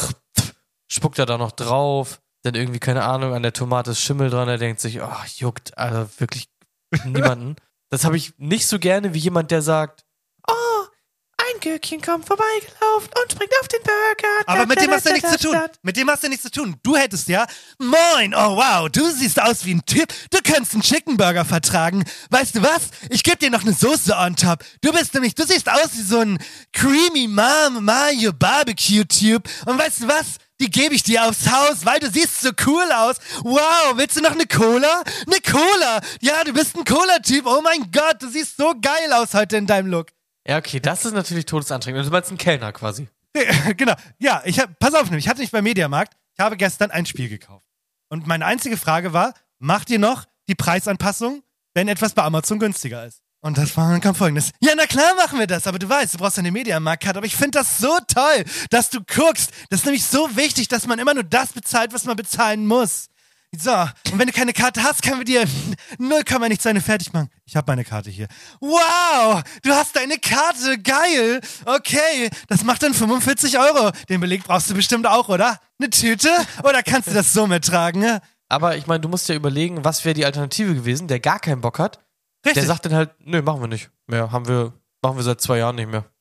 spuckt er da noch drauf. Dann irgendwie, keine Ahnung, an der Tomate ist Schimmel dran. Er denkt sich, oh, juckt, also wirklich niemanden. Das habe ich nicht so gerne wie jemand, der sagt, oh, ein Gürkchen kommt vorbeigelaufen und springt auf den Burger. Aber mit dem hast du Da, nichts da, zu tun. da, da. Mit dem hast du nichts zu tun. Du hättest ja, moin, oh wow, du siehst aus wie ein Typ. Du könntest einen Chicken Burger vertragen. Weißt du was? Ich geb dir noch eine Soße on top. Du bist nämlich, du siehst aus wie so ein creamy Mom Mayo Barbecue Tube. Und weißt du was? Die gebe ich dir aufs Haus, weil du siehst so cool aus. Wow, willst du noch eine Cola? Eine Cola! Ja, du bist ein Cola-Typ. Oh mein Gott, du siehst so geil aus heute in deinem Look. Ja, okay, das ist natürlich todesanstrengend. Du meinst einen Kellner quasi. Genau. Ja, ich hab, pass auf, nämlich, ich hatte nicht beim Mediamarkt. Ich habe gestern ein Spiel gekauft. Und meine einzige Frage war, macht ihr noch die Preisanpassung, wenn etwas bei Amazon günstiger ist? Und das war, dann kam folgendes. Ja, na klar machen wir das, aber du weißt, du brauchst eine Mediamarkt-Karte. Aber ich finde das so toll, dass du guckst. Das ist nämlich so wichtig, dass man immer nur das bezahlt, was man bezahlen muss. So, und wenn du keine Karte hast, können wir dir null Komma nichts eine fertig machen. Ich habe meine Karte hier. Wow, du hast deine Karte, geil. Okay, das macht dann fünfundvierzig Euro. Den Beleg brauchst du bestimmt auch, oder? Eine Tüte? Oder kannst du das so mittragen? Ne? Aber ich meine, du musst ja überlegen, was wäre die Alternative gewesen, der gar keinen Bock hat. Richtig. Der sagt dann halt, nö, machen wir nicht mehr. Haben wir, machen wir seit zwei Jahren nicht mehr.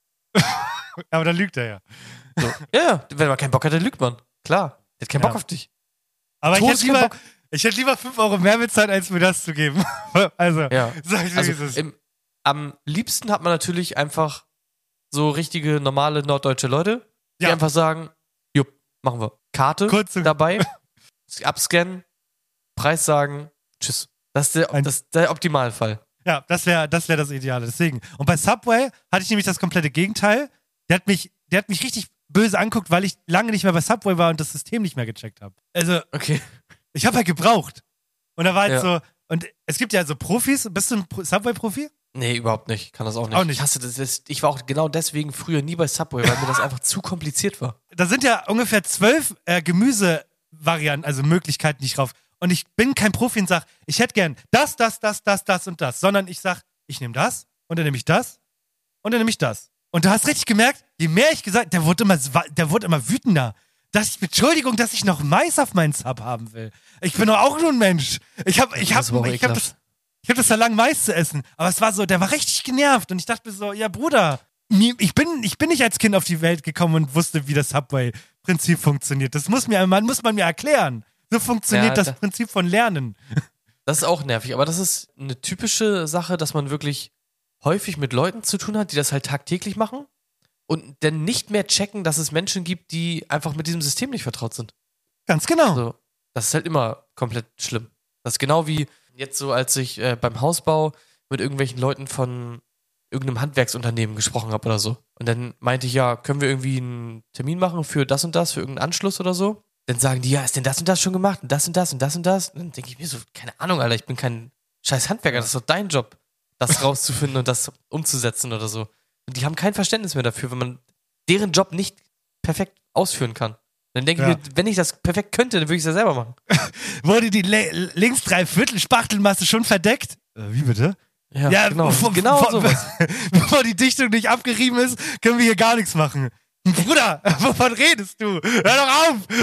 Aber dann lügt er ja. So. Ja, ja, wenn man keinen Bock hat, dann lügt man. Klar, der hat keinen Ja. Bock auf dich. Aber ich Todes hätte, lieber, keinen Bock. ich hätte lieber fünf Euro mehr bezahlt, als mir das zu geben. Also, Ja. sag ich dir, Also wie es ist. im, am liebsten hat man natürlich einfach so richtige, normale norddeutsche Leute, die Ja. einfach sagen, jupp, machen wir. Karte Kurz zu- dabei, abscannen, Preis sagen, tschüss. Das ist der, Ein- das ist der Optimalfall. Ja, das wäre das, wär das Ideale. Deswegen. Und bei Subway hatte ich nämlich das komplette Gegenteil. Der hat mich, der hat mich richtig böse anguckt, weil ich lange nicht mehr bei Subway war und das System nicht mehr gecheckt habe. Also, Okay. ich habe halt gebraucht. Und da war halt Ja. so, und es gibt ja so Profis. Bist du ein Pro- Subway-Profi? Nee, überhaupt nicht. Ich kann das auch nicht. Auch nicht. Ich hasse das. das- Ich war auch genau deswegen früher nie bei Subway, weil mir das einfach zu kompliziert war. Da sind ja ungefähr zwölf äh, Gemüsevarianten, also Möglichkeiten, die ich drauf. Und ich bin kein Profi und sag, ich hätte gern das, das, das, das, das und das. Sondern ich sag, ich nehme das und dann nehme ich das und dann nehme ich das. Und du hast richtig gemerkt, je mehr ich gesagt, der wurde immer, der wurde immer wütender. Dass ich, Entschuldigung, dass ich noch Mais auf meinen Sub haben will. Ich bin doch auch nur ein Mensch. Ich hab, ich Das hab, ist aber auch ich hab ekelhaft. das, ich hab das da lang Mais zu essen. Aber es war so, der war richtig genervt. Und ich dachte mir so, ja Bruder, mir- ich bin, ich bin nicht als Kind auf die Welt gekommen und wusste, wie das Subway-Prinzip funktioniert. Das muss mir, man muss man mir erklären. So funktioniert Ja, das da- Prinzip von Lernen. Das ist auch nervig, aber das ist eine typische Sache, dass man wirklich häufig mit Leuten zu tun hat, die das halt tagtäglich machen und dann nicht mehr checken, dass es Menschen gibt, die einfach mit diesem System nicht vertraut sind. Ganz genau. So, das ist halt immer komplett schlimm. Das ist genau wie jetzt so, als ich äh, beim Hausbau mit irgendwelchen Leuten von irgendeinem Handwerksunternehmen gesprochen habe oder so. Und dann meinte ich, ja, können wir irgendwie einen Termin machen für das und das, für irgendeinen Anschluss oder so? Dann sagen die, ja, ist denn das und das schon gemacht? Und das und das und das und das? Und dann denke ich mir so, keine Ahnung, Alter, ich bin kein scheiß Handwerker, das ist doch dein Job, das rauszufinden und das umzusetzen oder so. Und die haben kein Verständnis mehr dafür, wenn man deren Job nicht perfekt ausführen kann. Dann denke Ja. ich mir, wenn ich das perfekt könnte, dann würde ich es ja selber machen. Wurde die Le links drei Viertel Spachtelmasse schon verdeckt? Äh, wie bitte? Ja, genau. bevor, genau bevor, sowas. Bevor die Dichtung nicht abgerieben ist, können wir hier gar nichts machen. Bruder, wovon redest du? Hör doch auf!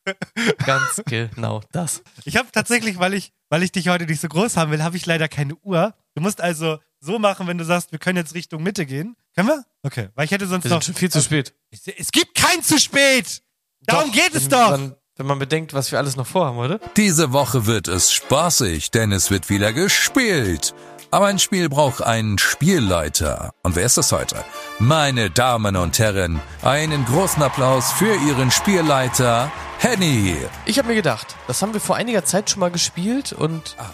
Ganz genau das. Ich habe tatsächlich, weil ich, weil ich dich heute nicht so groß haben will, habe ich leider keine Uhr. Du musst also so machen, wenn du sagst, wir können jetzt Richtung Mitte gehen. Können wir? Okay, weil ich hätte sonst Wir noch... sind schon viel zu spät. Es, es gibt kein zu spät! Darum Doch, geht es wenn doch! Man, wenn man bedenkt, was wir alles noch vorhaben, oder? Diese Woche wird es spaßig, denn es wird wieder gespielt. Aber ein Spiel braucht einen Spielleiter. Und wer ist das heute? Meine Damen und Herren, einen großen Applaus für Ihren Spielleiter, Henny. Ich habe mir gedacht, das haben wir vor einiger Zeit schon mal gespielt und... Ah.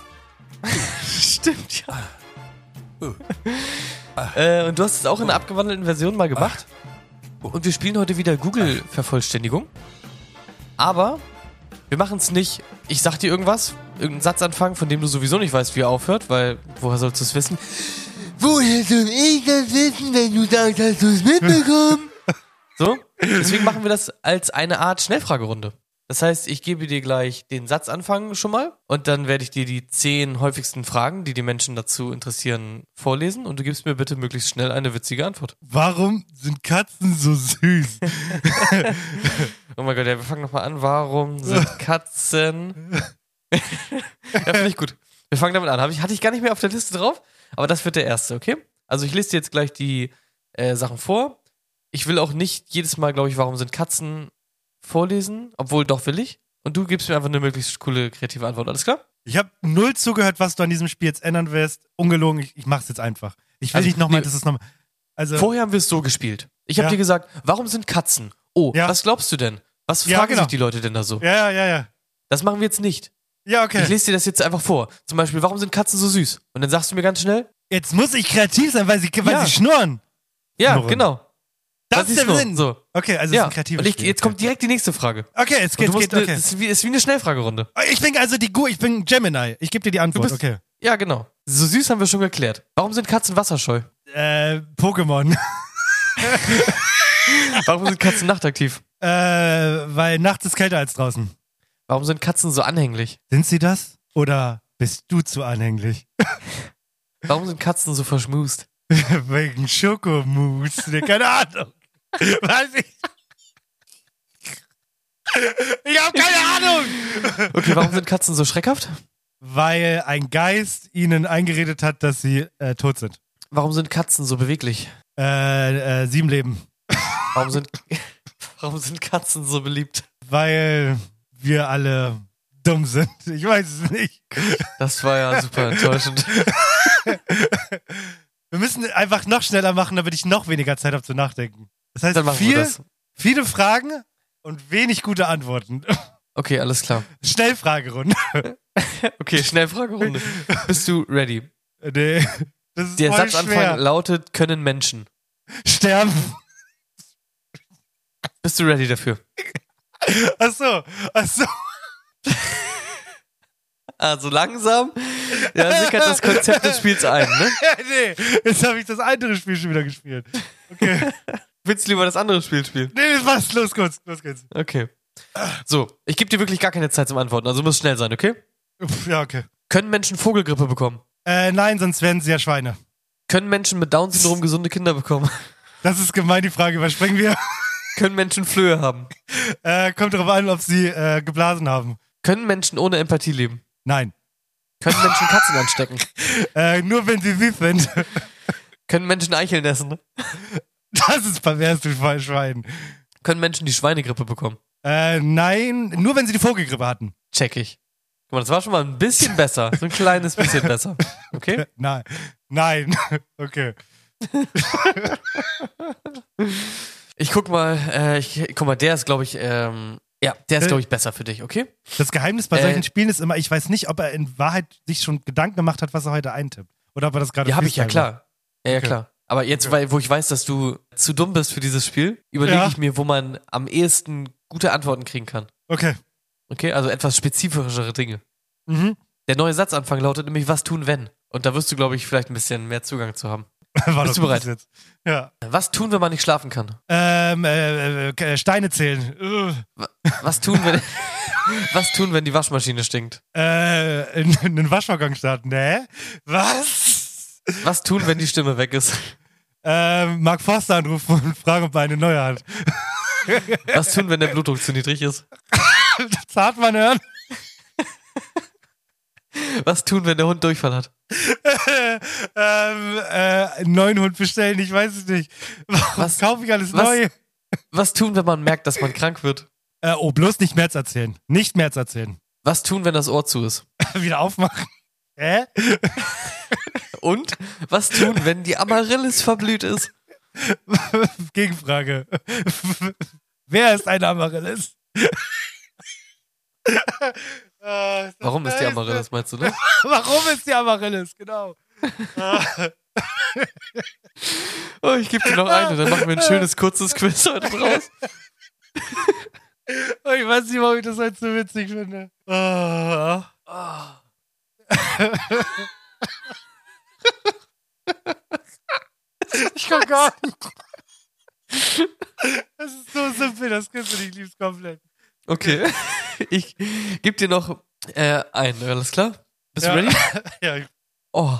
Stimmt, ja. Uh. Äh, und du hast es auch in einer abgewandelten Version mal gemacht. Uh. Und wir spielen heute wieder Google-Vervollständigung. Aber wir machen es nicht, ich sag dir irgendwas, irgendeinen Satzanfang, von dem du sowieso nicht weißt, wie er aufhört, weil woher sollst du es wissen? Woher soll ich das wissen, wenn du sagst, hast du es mitbekommen? So, deswegen machen wir das als eine Art Schnellfragerunde. Das heißt, ich gebe dir gleich den Satzanfang schon mal und dann werde ich dir die zehn häufigsten Fragen, die die Menschen dazu interessieren, vorlesen und du gibst mir bitte möglichst schnell eine witzige Antwort. Warum sind Katzen so süß? Oh mein Gott, ja, wir fangen nochmal an. Warum sind Katzen... Ja, finde ich gut. Wir fangen damit an. Hab ich, hatte ich gar nicht mehr auf der Liste drauf, aber das wird der erste, okay? Also ich lese dir jetzt gleich die äh, Sachen vor. Ich will auch nicht jedes Mal, glaube ich, warum sind Katzen vorlesen, obwohl doch will ich. Und du gibst mir einfach eine möglichst coole, kreative Antwort. Alles klar? Ich habe null zugehört, was du an diesem Spiel jetzt ändern wirst. Ungelogen, ich, ich mach's jetzt einfach. Ich will Also, nicht nochmal, nee. das ist nochmal... Also, Vorher haben wir es so gespielt. Ich habe Ja. dir gesagt, warum sind Katzen? Oh, Ja. was glaubst du denn? Was Ja, fragen genau. sich die Leute denn da so? ja, ja, ja, ja. Das machen wir jetzt nicht. Ja, okay. Ich lese dir das jetzt einfach vor. Zum Beispiel, warum sind Katzen so süß? Und dann sagst du mir ganz schnell, Jetzt muss ich kreativ sein, weil sie, weil Ja. sie schnurren. ja, Schnurren. genau. Das Was ist der nur? Sinn. So. Okay, also es Ja, ist ein kreatives und ich, Spiel. jetzt kommt direkt die nächste Frage. Okay, es Und geht, du musst geht, eine, okay. das ist wie, ist wie eine Schnellfragerunde. Ich bin also die Gu, ich bin Gemini. Ich gebe dir die Du Antwort, bist, okay. Ja, genau. So süß haben wir schon geklärt. Warum sind Katzen wasserscheu? Äh, Pokémon. Warum sind Katzen nachtaktiv? äh, weil nachts ist kälter als draußen. Warum sind Katzen so anhänglich? Sind sie das? Oder bist du zu anhänglich? Warum sind Katzen so verschmust? Wegen Schokomousse. Ne, keine Ahnung. Weiß ich. Ich hab keine Ahnung. Okay, warum sind Katzen so schreckhaft? Weil ein Geist ihnen eingeredet hat, dass sie äh, tot sind. Warum sind Katzen so beweglich? Äh, äh, sieben Leben. Warum sind, warum sind Katzen so beliebt? Weil wir alle dumm sind. Ich weiß es nicht. Das war ja super enttäuschend. Wir müssen einfach noch schneller machen, damit ich noch weniger Zeit habe zu nachdenken. Das heißt, Dann machen wir viel, das. viele Fragen und wenig gute Antworten. Okay, alles klar. Schnellfragerunde. Okay, Schnellfragerunde. Bist du ready? Nee, das ist Der voll Satzanfang schwer. lautet, können Menschen. Sterben. Bist du ready dafür? Ach so, ach so. Also langsam, ja, sickert das Konzept des Spiels ein, ne? Nee, jetzt habe ich das andere Spiel schon wieder gespielt. Okay. Willst du lieber das andere Spiel spielen? Nee, das war's. Los kurz, los geht's. Okay. So, ich gebe dir wirklich gar keine Zeit zum Antworten, also muss schnell sein, okay? Uff, ja, okay. Können Menschen Vogelgrippe bekommen? Äh, nein, sonst werden sie ja Schweine. Können Menschen mit Down-Syndrom gesunde Kinder bekommen? Das ist gemein, die Frage überspringen wir. Können Menschen Flöhe haben? Äh, kommt darauf an, ob sie äh, geblasen haben. Können Menschen ohne Empathie leben? Nein. Können Menschen Katzen anstecken? Äh, nur wenn sie süß sind. Können Menschen Eicheln essen? Das ist pervers, du Schwein. Können Menschen die Schweinegrippe bekommen? Äh, nein, nur wenn sie die Vogelgrippe hatten. Check ich. Guck mal, das war schon mal ein bisschen besser. So ein kleines bisschen besser. Okay? Nein. Nein. Okay. Ich guck mal, äh, ich, guck mal, der ist, glaube ich, ähm, ja, der ist, glaube ich, besser für dich, okay? Das Geheimnis bei Äh, solchen Spielen ist immer, ich weiß nicht, ob er in Wahrheit sich schon Gedanken gemacht hat, was er heute eintippt. Oder ob er das gerade Ja, habe ich ja, freestyle klar. Ja, ja, Okay. klar. Aber jetzt, weil, wo ich weiß, dass du zu dumm bist für dieses Spiel, überlege Ja. ich mir, wo man am ehesten gute Antworten kriegen kann. macht. Okay. Okay, also etwas spezifischere Dinge. Mhm. Der neue Satzanfang lautet nämlich, was tun, wenn? Und da wirst du, glaube ich, vielleicht ein bisschen mehr Zugang zu haben. War Bist doch du bereit? gut Jetzt. Ja. Was tun, wenn man nicht schlafen kann? Ähm, äh, äh, Steine zählen. Ugh. Was tun, wenn, was tun, wenn die Waschmaschine stinkt? Äh, in, in den Waschvorgang starten. Ne? Was? Was tun, wenn die Stimme weg ist? Ähm, Mark Forster anrufen und fragen, ob er eine neue hat. Was tun, wenn der Blutdruck zu niedrig ist? Zartmann hören. Was tun, wenn der Hund Durchfall hat? ähm, äh, einen neuen Hund bestellen, ich weiß es nicht. Warum Was- kaufe ich alles was- neu? Was tun, wenn man merkt, dass man krank wird? Äh, oh, bloß nicht März erzählen. Nicht März erzählen. Was tun, wenn das Ohr zu ist? Wieder aufmachen. Hä? Und was tun, wenn die Amaryllis verblüht ist? Gegenfrage. Wer ist ein Amaryllis? Ah, ist das Warum ist die nice. Amaryllis, meinst du, ne? Warum ist die Amaryllis? Genau. Ah. Oh, ich gebe dir noch eine, dann machen wir ein schönes, kurzes Quiz heute draus. Oh, ich weiß nicht, warum ich das heute so witzig finde. Ah. Ich kann gar nicht. Das ist so simpel, das kannst du nicht, liebst komplett. Okay, ich gebe dir noch äh, einen, alles klar? Bist Ja. du ready? Ja, ich- Oh.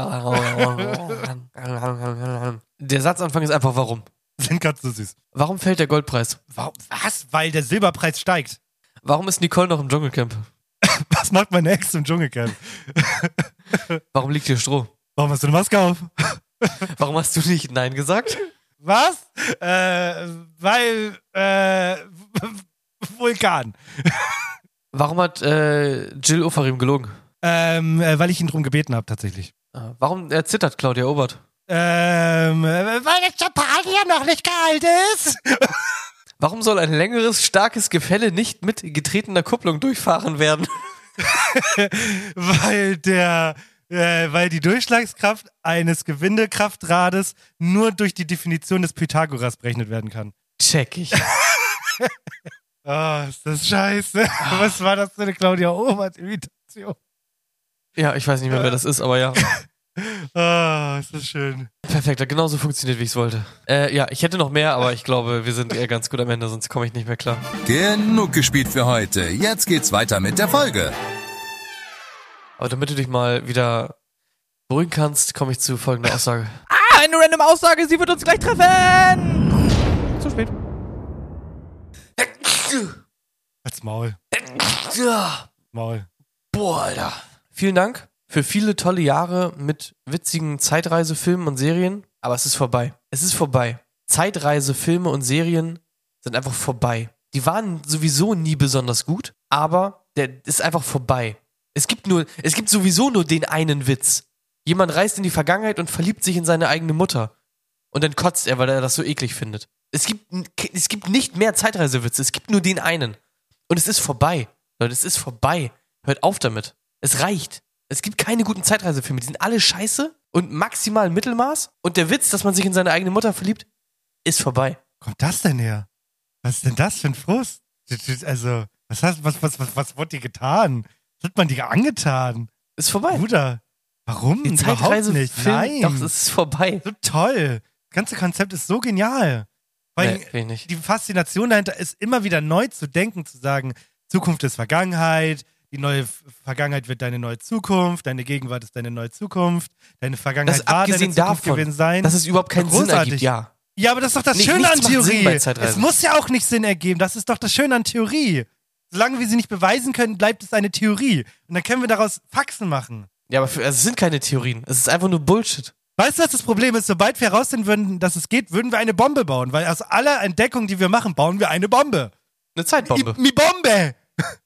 Der Satzanfang ist einfach warum. sind ganz so süß. Warum fällt der Goldpreis? Warum? Was? Weil der Silberpreis steigt. Warum ist Nicole noch im Dschungelcamp? Was macht meine Ex im Dschungelcamp? Warum liegt hier Stroh? Warum hast du eine Maske auf? Warum hast du nicht Nein gesagt? Was? Äh, weil, äh, Vulkan. Warum hat äh, Jill Ofarim gelogen? Ähm, äh, weil ich ihn drum gebeten habe, tatsächlich. Ah, Warum äh, zittert Claudia Obert? Ähm, äh, weil der Champagner noch nicht kalt ist. Warum soll ein längeres, starkes Gefälle nicht mit getretener Kupplung durchfahren werden? weil der, äh, weil die Durchschlagskraft eines Gewindekraftrades nur durch die Definition des Pythagoras berechnet werden kann. Check ich. Oh, ist das scheiße. Was war das für eine Claudia Obert-Imitation? Ja, ich weiß nicht mehr, wer das ist, aber ja. Oh, ist das schön. Perfekt, hat genauso funktioniert, wie ich es wollte. Äh, ja, ich hätte noch mehr, aber ich glaube, wir sind eher ganz gut am Ende, sonst komme ich nicht mehr klar. Genug gespielt für heute. Jetzt geht's weiter mit der Folge. Aber damit du dich mal wieder beruhigen kannst, komme ich zu folgender Aussage. Ah, eine random Aussage, sie wird uns gleich treffen! Zu spät. Als Maul. Maul. Boah, Alter. Vielen Dank für viele tolle Jahre mit witzigen Zeitreisefilmen und Serien, aber es ist vorbei. Es ist vorbei. Zeitreisefilme und Serien sind einfach vorbei. Die waren sowieso nie besonders gut, aber der ist einfach vorbei. Es gibt nur, es gibt sowieso nur den einen Witz. Jemand reist in die Vergangenheit und verliebt sich in seine eigene Mutter. Und dann kotzt er, weil er das so eklig findet. Es gibt, es gibt nicht mehr Zeitreisewitze, es gibt nur den einen. Und es ist vorbei. Leute, es ist vorbei. Hört auf damit. Es reicht. Es gibt keine guten Zeitreisefilme. Die sind alle scheiße und maximal Mittelmaß. Und der Witz, dass man sich in seine eigene Mutter verliebt, ist vorbei. Wo kommt das denn her? Was ist denn das für ein Frust? Also, was hast, was, was, was, was wurde dir getan? Was hat man dir angetan? Ist vorbei. Bruder, warum? Die Überhaupt nicht. Zeitreisefilme, Nein. doch, es ist vorbei. So toll. Das ganze Konzept ist so genial. Weil Nee, will ich nicht. die Faszination dahinter ist, immer wieder neu zu denken, zu sagen, Zukunft ist Vergangenheit, die neue F- Vergangenheit wird deine neue Zukunft, deine Gegenwart ist deine neue Zukunft, deine Vergangenheit Das war abgesehen deine Zukunft davon, gewesen sein. dass es überhaupt keinen Sinn Großartig. ergibt, ja. Ja, aber das ist doch das Nicht- Schöne nichts an macht Sinn Theorie. bei Zeitreisen. Es muss ja auch nicht Sinn ergeben. Das ist doch das Schöne an Theorie. Solange wir sie nicht beweisen können, bleibt es eine Theorie. Und dann können wir daraus Faxen machen. Ja, aber für, also es sind keine Theorien. Es ist einfach nur Bullshit. Weißt du, was das Problem ist? Sobald wir herausfinden würden, dass es geht, würden wir eine Bombe bauen. Weil aus aller Entdeckung, die wir machen, bauen wir eine Bombe. Eine Zeitbombe. I, mi Bombe!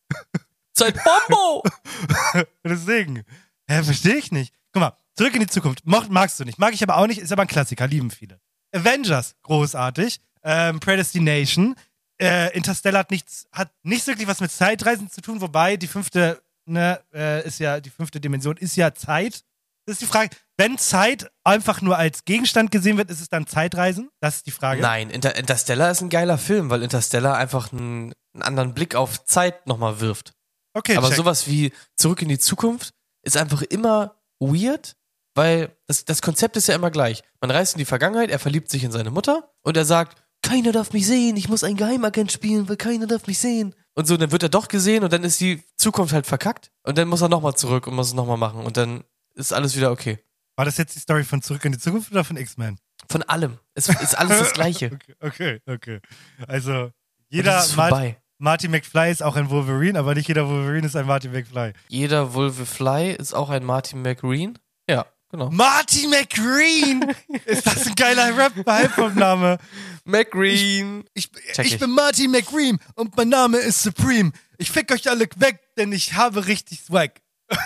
Zeitbombe! Deswegen. Hä, verstehe ich nicht. Guck mal, zurück in die Zukunft. Mocht, magst du nicht. Mag ich aber auch nicht. Ist aber ein Klassiker. Lieben viele. Avengers, großartig. Ähm, Predestination. Äh, Interstellar hat nichts, hat nicht wirklich was mit Zeitreisen zu tun, wobei die fünfte, ne, äh, ist ja, die fünfte Dimension ist ja Zeit. Das ist die Frage, wenn Zeit einfach nur als Gegenstand gesehen wird, ist es dann Zeitreisen? Das ist die Frage. Nein, Inter Interstellar ist ein geiler Film, weil Interstellar einfach einen, einen anderen Blick auf Zeit nochmal wirft. Okay, aber check. sowas wie Zurück in die Zukunft ist einfach immer weird, weil das, das Konzept ist ja immer gleich. Man reist in die Vergangenheit, er verliebt sich in seine Mutter und er sagt, keiner darf mich sehen, ich muss einen Geheimagent spielen, weil keiner darf mich sehen. Und so, dann wird er doch gesehen und dann ist die Zukunft halt verkackt und dann muss er nochmal zurück und muss es nochmal machen und dann ist alles wieder okay. War das jetzt die Story von Zurück in die Zukunft oder von X-Men? Von allem. Es ist alles das Gleiche. okay, okay, okay. Also, jeder Und es ist malt, vorbei. Marty McFly ist auch ein Wolverine, aber nicht jeder Wolverine ist ein Marty McFly. Jeder Wolverine ist auch ein Marty McGreen. Ja, genau. Marty McGreen! Ist das ein geiler Rap-Name? McGreen. Ich, ich, Check ich ich. bin Marty McGreen und mein Name ist Supreme. Ich fick euch alle weg, denn ich habe richtig Swag.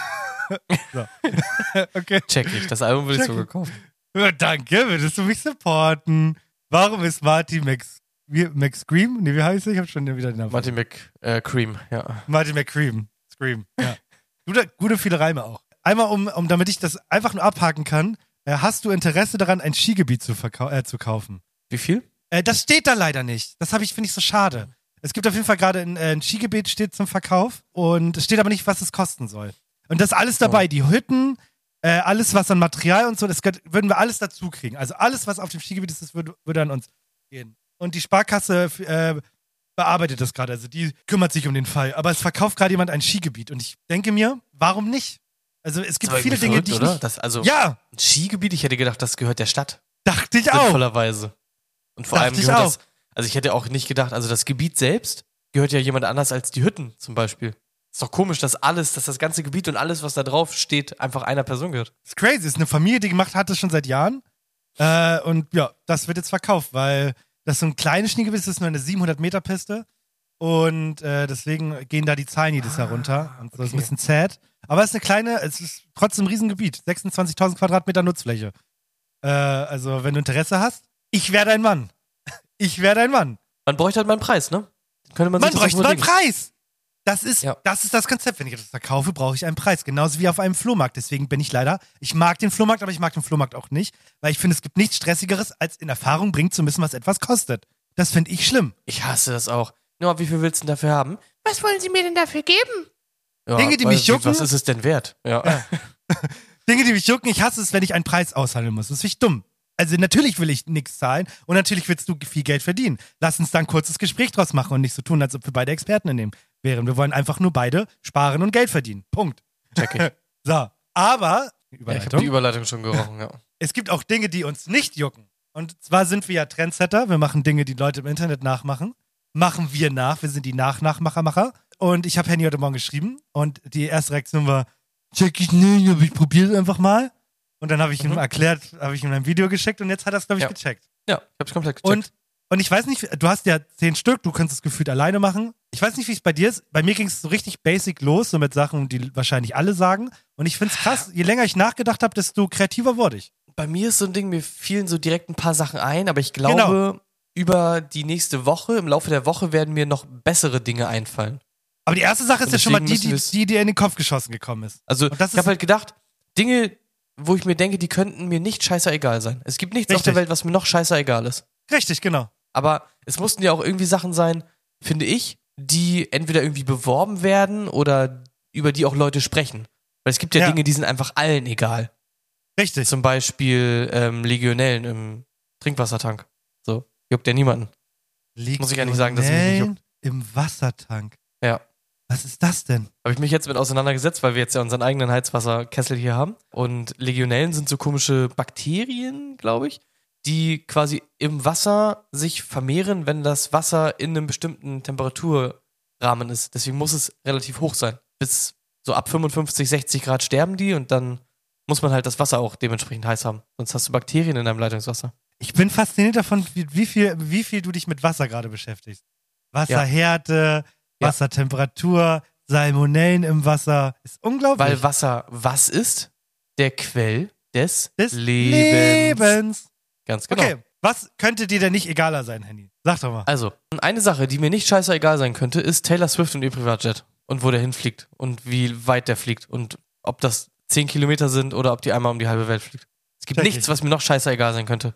So. Okay. Check ich. Das Album will ich sogar kaufen. Ja, danke, würdest du mich supporten? Warum ist Marty Max, wie, Max Scream? Nee, wie heißt er? Ich hab schon wieder den Namen. Marty McCream, äh, ja. Marty McCream. Scream, ja. Gute, gute viele Reime auch. Einmal, um, um damit ich das einfach nur abhaken kann, äh, hast du Interesse daran, ein Skigebiet zu, verkau- äh, zu kaufen? Wie viel? Äh, das steht da leider nicht. Das habe ich, finde ich so schade. Es gibt auf jeden Fall gerade ein, äh, ein Skigebiet steht zum Verkauf und es steht aber nicht, was es kosten soll. Und das ist alles dabei, die Hütten, äh, alles was an Material und so, das gehört, würden wir alles dazu kriegen. Also alles, was auf dem Skigebiet ist, das würde, würde an uns gehen. Und die Sparkasse äh, bearbeitet das gerade, also die kümmert sich um den Fall. Aber es verkauft gerade jemand ein Skigebiet und ich denke mir, warum nicht? Also es gibt viele Dinge, verrückt, die ich oder? nicht... Das, also ja! Ein Skigebiet, ich hätte gedacht, das gehört der Stadt. Dachte ich auch. Sinnvollerweise. Und vor Dachte allem ich gehört auch. das, also ich hätte auch nicht gedacht, also das Gebiet selbst gehört ja jemand anders als die Hütten zum Beispiel. Ist doch komisch, dass alles, dass das ganze Gebiet und alles, was da drauf steht, einfach einer Person gehört. Das ist crazy. Das ist eine Familie, die gemacht hat das schon seit Jahren. Äh, und ja, das wird jetzt verkauft, weil das so ein kleines Schneegebiet ist, das ist nur eine siebenhundert Meter Piste. Und äh, deswegen gehen da die Zahlen jedes Jahr runter. Und so okay. ist ein bisschen sad. Aber es ist eine kleine, es ist trotzdem ein Riesengebiet. sechsundzwanzigtausend Quadratmeter Nutzfläche. Äh, also, wenn du Interesse hast, ich wäre dein Mann. Ich wäre dein Mann. Man bräuchte halt mal einen Preis, ne? Könnte man Man sich das bräuchte mal einen überlegen. Preis. Das ist, Ja. das ist das Konzept. Wenn ich das verkaufe, brauche ich einen Preis. Genauso wie auf einem Flohmarkt. Deswegen bin ich leider, ich mag den Flohmarkt, aber ich mag den Flohmarkt auch nicht. Weil ich finde, es gibt nichts Stressigeres, als in Erfahrung bringen zu müssen, was etwas kostet. Das finde ich schlimm. Ich hasse das auch. Nur, wie viel willst du denn dafür haben? Was wollen Sie mir denn dafür geben? Ja, Dinge, die weil- mich jucken. Was ist es denn wert? Ja. Ja. Dinge, die mich jucken, ich hasse es, wenn ich einen Preis aushandeln muss. Das finde ich dumm. Also natürlich will ich nichts zahlen und natürlich willst du viel Geld verdienen. Lass uns da ein kurzes Gespräch draus machen und nicht so tun, als ob wir beide Experten in dem wären. Wir wollen einfach nur beide sparen und Geld verdienen. Punkt. Check ich. So, aber Ja, ich habe Überleitung. die Überleitung schon gerochen, ja. Es gibt auch Dinge, die uns nicht jucken. Und zwar sind wir ja Trendsetter. Wir machen Dinge, die Leute im Internet nachmachen. Machen wir nach. Wir sind die Nach-Nach-Macher-Macher. Und ich habe Henny heute Morgen geschrieben. Und die erste Reaktion war, check ich nicht, aber ich probiere es einfach mal. Und dann habe ich ihm Mhm. erklärt, habe ich ihm ein Video geschickt und jetzt hat er es, glaube ich, Ja. gecheckt. Ja, ich hab's komplett gecheckt. Und, und ich weiß nicht, du hast ja zehn Stück, du kannst es gefühlt alleine machen. Ich weiß nicht, wie es bei dir ist. Bei mir ging es so richtig basic los, so mit Sachen, die wahrscheinlich alle sagen. Und ich finde es krass, je länger ich nachgedacht habe, desto kreativer wurde ich. Bei mir ist so ein Ding, mir fielen so direkt ein paar Sachen ein, aber ich glaube, Genau. über die nächste Woche, im Laufe der Woche werden mir noch bessere Dinge einfallen. Aber die erste Sache ist Und ja schon mal deswegen die, die, müssen wir's- die dir in den Kopf geschossen gekommen ist. Also, Und das ich habe ist- halt gedacht, Dinge, wo ich mir denke, die könnten mir nicht scheißegal sein. Es gibt nichts auf Richtig. der Welt, was mir noch scheißegal ist. Richtig, genau. Aber es mussten ja auch irgendwie Sachen sein, finde ich, die entweder irgendwie beworben werden oder über die auch Leute sprechen. Weil es gibt ja, Ja. Dinge, die sind einfach allen egal. Richtig. Zum Beispiel ähm, Legionellen im Trinkwassertank. So, juckt ja niemanden. Liegt Muss ich ja nicht sagen, dass es mich nicht juckt. im Wassertank. Ja. Was ist das denn? Habe ich mich jetzt mit auseinandergesetzt, weil wir jetzt ja unseren eigenen Heizwasserkessel hier haben. Und Legionellen sind so komische Bakterien, glaube ich, die quasi im Wasser sich vermehren, wenn das Wasser in einem bestimmten Temperaturrahmen ist. Deswegen muss es relativ hoch sein. Bis so ab fünfundfünfzig, sechzig Grad sterben die und dann muss man halt das Wasser auch dementsprechend heiß haben. Sonst hast du Bakterien in deinem Leitungswasser. Ich bin fasziniert davon, wie, wie, viel, wie viel du dich mit Wasser gerade beschäftigst. Wasserhärte, Ja. Wassertemperatur, Salmonellen im Wasser. Ist unglaublich. Weil Wasser was ist? Der Quell des, Des Lebens. Lebens. Ganz genau. Okay, was könnte dir denn nicht egaler sein, Henny? Sag doch mal. Also, eine Sache, die mir nicht scheißegal sein könnte, ist Taylor Swift und ihr Privatjet. Und wo der hinfliegt. Und wie weit der fliegt. Und ob das zehn Kilometer sind oder ob die einmal um die halbe Welt fliegt. Es gibt Check nichts, ich. was mir noch scheißegal sein könnte.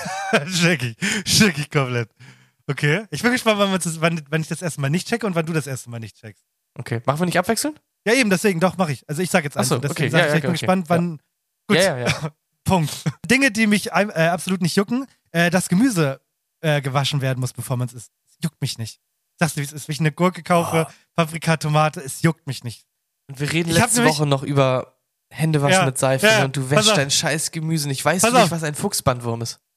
Check ich. Check ich komplett. Okay. Ich bin gespannt, wann, wir das, wann, wann ich das erste Mal nicht checke und wann du das erste Mal nicht checkst. Okay, machen wir nicht abwechseln? Ja, eben, deswegen, doch, mach ich. Also ich sag jetzt Ach so, einfach. Deswegen okay, sag ja, ich, ja, ich bin okay, gespannt, okay. wann. Gut. Ja, ja, ja. Punkt. Dinge, die mich äh, absolut nicht jucken, äh, dass Gemüse äh, gewaschen werden muss, bevor man es isst. Es juckt mich nicht. Sagst du, wie es ist, wenn ich eine Gurke kaufe, Oh. Paprika, Tomate, es juckt mich nicht. Und wir reden Ich hab letzte nämlich- Woche noch über Händewaschen Ja, mit Seife ja, und du pass wäschst auf. dein scheiß Gemüse. Und ich weiß Pass nicht, auf. was ein Fuchsbandwurm ist.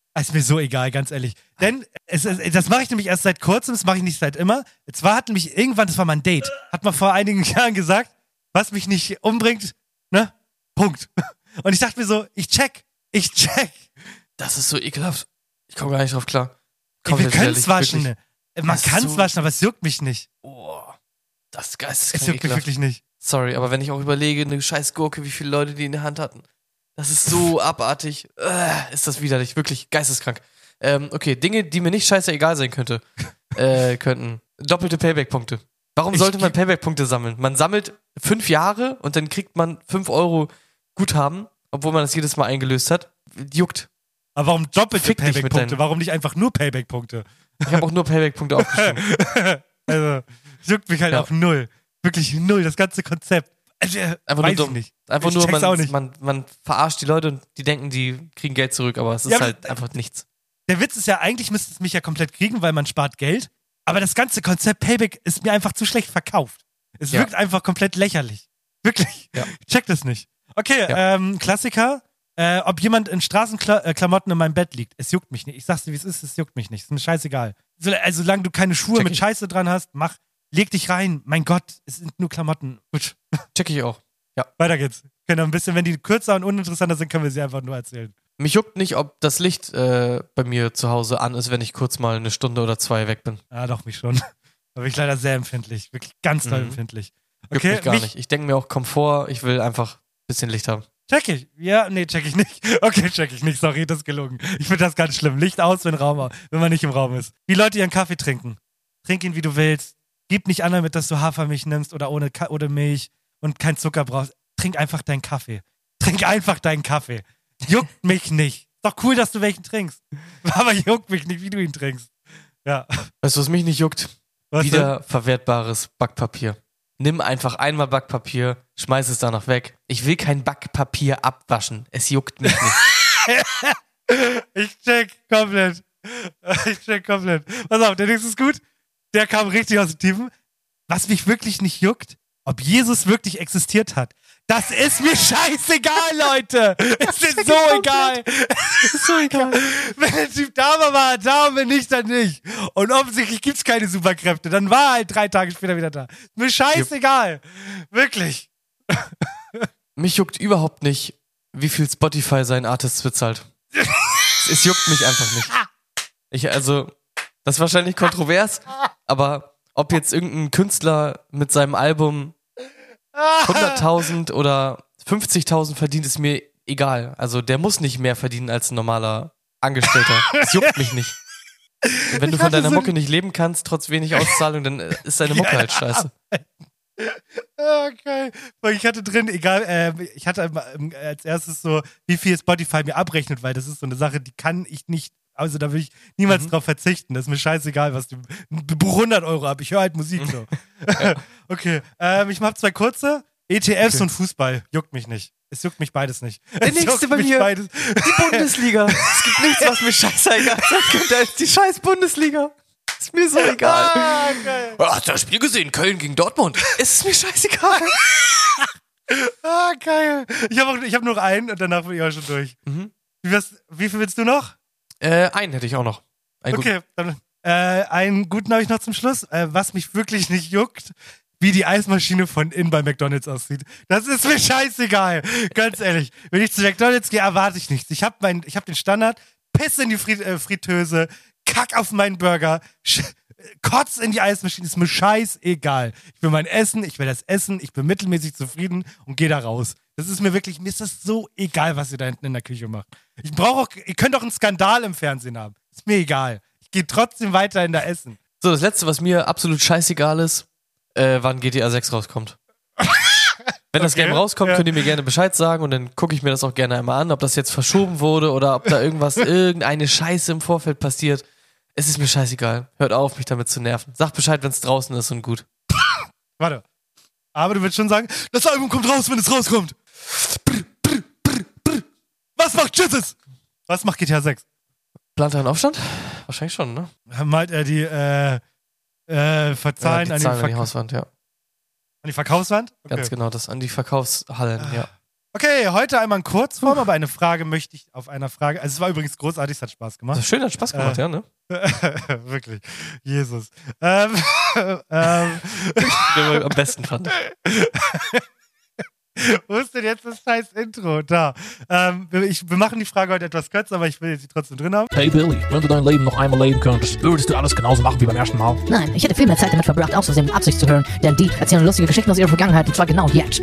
Ist mir so egal, ganz ehrlich. Denn es, es, das mache ich nämlich erst seit kurzem, das mache ich nicht seit immer. Zwar hat nämlich irgendwann, das war mal ein Date, hat man vor einigen Jahren gesagt, was mich nicht umbringt, ne? Punkt. Und ich dachte mir so, ich check, ich check. Das ist so ekelhaft. Ich komme gar nicht drauf klar. Ey, wir können es waschen. Wirklich. Man Das ist kann es so- waschen, aber es juckt mich nicht. Oh, das ist Es geisteskrank juckt mich ekelhaft. wirklich nicht. Sorry, aber wenn ich auch überlege, eine scheiß Gurke, wie viele Leute die in der Hand hatten. Das ist so abartig. Äh, ist das widerlich. Wirklich geisteskrank. Ähm, okay, Dinge, die mir nicht scheiße egal sein könnte, äh, könnten. Doppelte Payback-Punkte. Warum Ich sollte man geb- Payback-Punkte sammeln? Man sammelt fünf Jahre und dann kriegt man fünf Euro Guthaben, obwohl man das jedes Mal eingelöst hat. Juckt. Aber warum doppelte Fick dich mit Payback-Punkte? deinen- Warum nicht einfach nur Payback-Punkte? Ich habe auch nur Payback-Punkte aufgeschrieben. Also, es juckt mich halt Ja. auch null. Wirklich null, das ganze Konzept. Also, Einfach weiß nur dumm. ich nicht. Einfach Ich nur, check's auch man, nicht. man, man verarscht die Leute und die denken, die kriegen Geld zurück, aber es ist Ja, halt aber- einfach nichts. Der Witz ist ja, eigentlich müsste es mich ja komplett kriegen, weil man spart Geld. Aber das ganze Konzept Payback ist mir einfach zu schlecht verkauft. Es Ja. wirkt einfach komplett lächerlich. Wirklich. Ja. Ich check das nicht. Okay, Ja. ähm, Klassiker. Äh, ob jemand in Straßenklamotten in meinem Bett liegt, es juckt mich nicht. Ich sag's dir, wie es ist, es juckt mich nicht. Es ist mir scheißegal. So, also, solange du keine Schuhe Check mit ich. Scheiße dran hast, mach, leg dich rein. Mein Gott, es sind nur Klamotten. Gut, Check ich auch. weiter geht's. Können wir ein bisschen, wenn die kürzer und uninteressanter sind, können wir sie einfach nur erzählen. Mich juckt nicht, ob das Licht äh, bei mir zu Hause an ist, wenn ich kurz mal eine Stunde oder zwei weg bin. Ja, doch, mich schon. Da bin ich leider sehr empfindlich. Wirklich ganz doll Mhm. empfindlich. Juckt Okay, mich gar mich- nicht. Ich denke mir auch Komfort, ich will einfach ein bisschen Licht haben. Check ich. Ja, nee, check ich nicht. Okay, check ich nicht. Sorry, das ist gelogen. Ich finde das ganz schlimm. Licht aus, wenn Raum aus, wenn man nicht im Raum ist. Wie Leute ihren Kaffee trinken. Trink ihn, wie du willst. Gib nicht an damit, dass du Hafermilch nimmst oder ohne Ka oder Milch und kein Zucker brauchst. Trink einfach deinen Kaffee. Trink einfach deinen Kaffee. Juckt mich nicht. Ist doch cool, dass du welchen trinkst. Aber juckt mich nicht, wie du ihn trinkst. Ja. Weißt du, was mich nicht juckt? Was Wieder verwertbares Backpapier. Nimm einfach einmal Backpapier, schmeiß es danach weg. Ich will kein Backpapier abwaschen. Es juckt mich nicht. Ich check komplett. Ich check komplett. Pass auf, der nächste ist gut. Der kam richtig aus dem Tiefen. Was mich wirklich nicht juckt, ob Jesus wirklich existiert hat. Das ist mir scheißegal, Leute. Es ist so egal. Es ist so egal. Wenn der Typ da war, war er da und wenn nicht, dann nicht. Und offensichtlich gibt's keine Superkräfte. Dann war er halt drei Tage später wieder da. Ist mir scheißegal. Wirklich. Mich juckt überhaupt nicht, wie viel Spotify seinen Artists bezahlt. es, es juckt mich einfach nicht. Ich, also, das ist wahrscheinlich kontrovers, aber ob jetzt irgendein Künstler mit seinem Album hunderttausend oder fünfzigtausend verdient, ist mir egal. Also, der muss nicht mehr verdienen als ein normaler Angestellter. Es juckt mich nicht. Und wenn Ich du von hatte deiner so- Mucke nicht leben kannst, trotz wenig Auszahlung, dann äh, ist deine Mucke halt scheiße. Okay. Weil ich hatte drin, egal, äh, ich hatte immer, ähm, als erstes so, wie viel Spotify mir abrechnet, weil das ist so eine Sache, die kann ich nicht, also da will ich niemals Mhm. drauf verzichten. Das ist mir scheißegal, was du, buch hundert Euro ab, ich höre halt Musik so. Okay, ähm, ich mach zwei kurze, E T Fs Okay. und Fußball, juckt mich nicht. Es juckt mich beides nicht. Der Es nächste juckt bei mich mir. Beides. Die Bundesliga. Es gibt nichts, was mir scheißegal sein könnte als die scheiß Bundesliga. Ist mir so egal. Ah, geil. Hast du das Spiel gesehen? Köln gegen Dortmund. Ist mir scheißegal. Ah, geil. Ich habe hab noch einen und danach bin ich auch schon durch. Mhm. Wie, was, wie viel willst du noch? Äh, einen hätte ich auch noch. Einen Okay, dann äh, einen guten habe ich noch zum Schluss. Äh, was mich wirklich nicht juckt, wie die Eismaschine von innen bei McDonald's aussieht. Das ist mir scheißegal. Ganz ehrlich. Wenn ich zu McDonald's gehe, erwarte ich nichts. Ich habe mein, ich hab den Standard, Piss in die Frit äh, Fritteuse, Kack auf meinen Burger, Sch Kotz in die Eismaschine, ist mir scheißegal. Ich will mein Essen, ich will das Essen, ich bin mittelmäßig zufrieden und gehe da raus. Das ist mir wirklich, mir ist das so egal, was ihr da hinten in der Küche macht. Ich brauche auch, ihr könnt auch einen Skandal im Fernsehen haben. Ist mir egal. Ich gehe trotzdem weiter in da essen. So, das letzte, was mir absolut scheißegal ist, äh, wann G T A sechs rauskommt. Wenn das Okay, Game rauskommt, ja. könnt ihr mir gerne Bescheid sagen und dann gucke ich mir das auch gerne einmal an, ob das jetzt verschoben wurde oder ob da irgendwas, irgendeine Scheiße im Vorfeld passiert. Es ist mir scheißegal. Hört auf, mich damit zu nerven. Sagt Bescheid, wenn es draußen ist und gut. Warte. Aber du willst schon sagen, das Album kommt raus, wenn es rauskommt. Brr, brr, brr, brr. Was macht Jesus? Was macht G T A sechs? Plant er einen Aufstand? Wahrscheinlich schon, ne? Malt er die, äh, äh, Verzahlen ja, an, die die Zahlen an die Verk Hauswand, ja. an die Verkaufswand? Okay. Ganz genau, das an die Verkaufshallen, ja. Okay, heute einmal in Kurzform, aber eine Frage möchte ich auf einer Frage. Also es war übrigens großartig, es hat Spaß gemacht. Das ist schön, hat Spaß gemacht, äh, ja, ne? Wirklich. Jesus. Ähm, ähm, Den am besten fand. Wo ist denn jetzt das scheiß Intro? Da. Ähm, ich, wir machen die Frage heute etwas kürzer, aber ich will sie trotzdem drin haben. Hey Billy, wenn du dein Leben noch einmal leben könntest, würdest du alles genauso machen wie beim ersten Mal? Nein, ich hätte viel mehr Zeit damit verbracht, aus Versehen mit Absicht zu hören, denn die erzählen lustige Geschichten aus ihrer Vergangenheit, und zwar genau jetzt.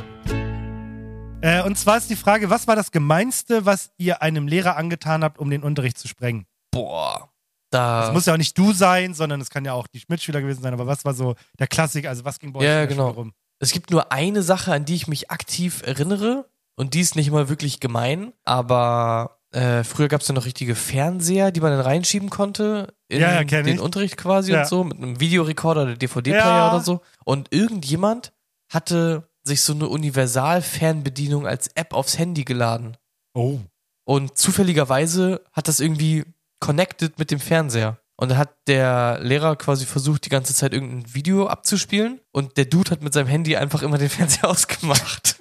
Äh, und zwar ist die Frage, was war das Gemeinste, was ihr einem Lehrer angetan habt, um den Unterricht zu sprengen? Boah. Da Das muss ja auch nicht du sein, sondern es kann ja auch die Mitschüler gewesen sein, aber was war so der Klassiker, also was ging bei euch Ja, in der genau. Schule rum? Es gibt nur eine Sache, an die ich mich aktiv erinnere, und die ist nicht mal wirklich gemein, aber äh, früher gab es ja noch richtige Fernseher, die man dann reinschieben konnte in Ja, ja, kenn den ich. Unterricht quasi Ja. und so, mit einem Videorekorder oder D V D-Player Ja. oder so. Und irgendjemand hatte sich so eine Universal-Fernbedienung als App aufs Handy geladen. Oh. Und zufälligerweise hat das irgendwie connected mit dem Fernseher. Und dann hat der Lehrer quasi versucht, die ganze Zeit irgendein Video abzuspielen. Und der Dude hat mit seinem Handy einfach immer den Fernseher ausgemacht.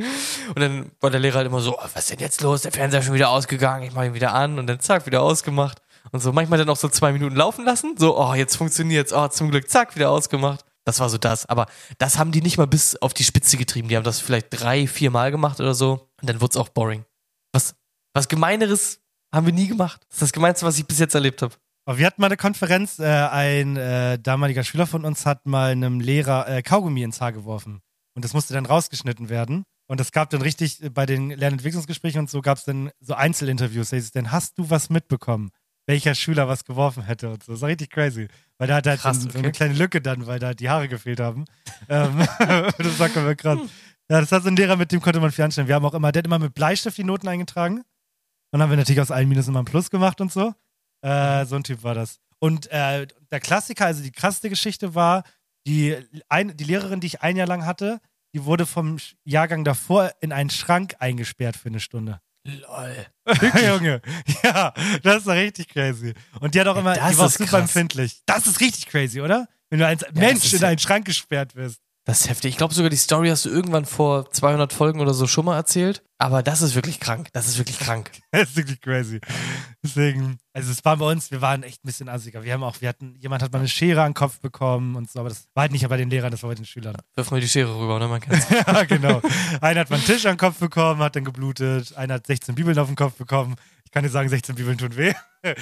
Und dann war der Lehrer halt immer so, oh, was ist denn jetzt los? Der Fernseher ist schon wieder ausgegangen, ich mach ihn wieder an. Und dann zack, wieder ausgemacht. Und so manchmal dann auch so zwei Minuten laufen lassen. So, oh, jetzt funktioniert's. Oh, zum Glück, zack, wieder ausgemacht. Das war so das. Aber das haben die nicht mal bis auf die Spitze getrieben. Die haben das vielleicht drei, vier Mal gemacht oder so. Und dann wurde es auch boring. Was, was Gemeineres haben wir nie gemacht. Das ist das Gemeinste, was ich bis jetzt erlebt habe. Aber wir hatten mal eine Konferenz, äh, ein äh, damaliger Schüler von uns hat mal einem Lehrer äh, Kaugummi ins Haar geworfen. Und das musste dann rausgeschnitten werden. Und es gab dann richtig, äh, bei den Lernentwicklungsgesprächen und so, gab es dann so Einzelinterviews. Da hieß es dann, hast du was mitbekommen, welcher Schüler was geworfen hätte und so. Das war richtig crazy. Weil da hat halt Krass, so, okay. so eine kleine Lücke dann, weil da die Haare gefehlt haben. ähm, das war komplett krass. Ja, das war so ein Lehrer, mit dem konnte man viel anstellen. Wir haben auch immer, der hat immer mit Bleistift die Noten eingetragen. Und dann haben wir natürlich aus allen Minus immer ein Plus gemacht und so. Äh, so ein Typ war das. Und äh, der Klassiker, also die krasseste Geschichte war, die, ein, die Lehrerin, die ich ein Jahr lang hatte, die wurde vom Jahrgang davor in einen Schrank eingesperrt für eine Stunde. Lol. Junge, ja, das war richtig crazy. Und die hat auch Ja, immer, das die war ist super krass. empfindlich. Das ist richtig crazy, oder? Wenn du als Mensch das ist in ja- einen Schrank gesperrt wirst. Das ist heftig. Ich glaube sogar, die Story hast du irgendwann vor zweihundert Folgen oder so schon mal erzählt. Aber das ist wirklich krank. Das ist wirklich krank. Das ist wirklich crazy. Deswegen, also es war bei uns, wir waren echt ein bisschen assiger. Wir haben auch, wir hatten, jemand hat mal eine Schere an den Kopf bekommen und so, aber das war halt nicht bei den Lehrern, das war bei den Schülern. Wirf mal die Schere rüber, ne? Man kennt's. Ja, genau. Einer hat mal einen Tisch an den Kopf bekommen, hat dann geblutet. Einer hat sechzehn Bibeln auf den Kopf bekommen. Ich kann dir sagen, sechzehn Bibeln tun weh.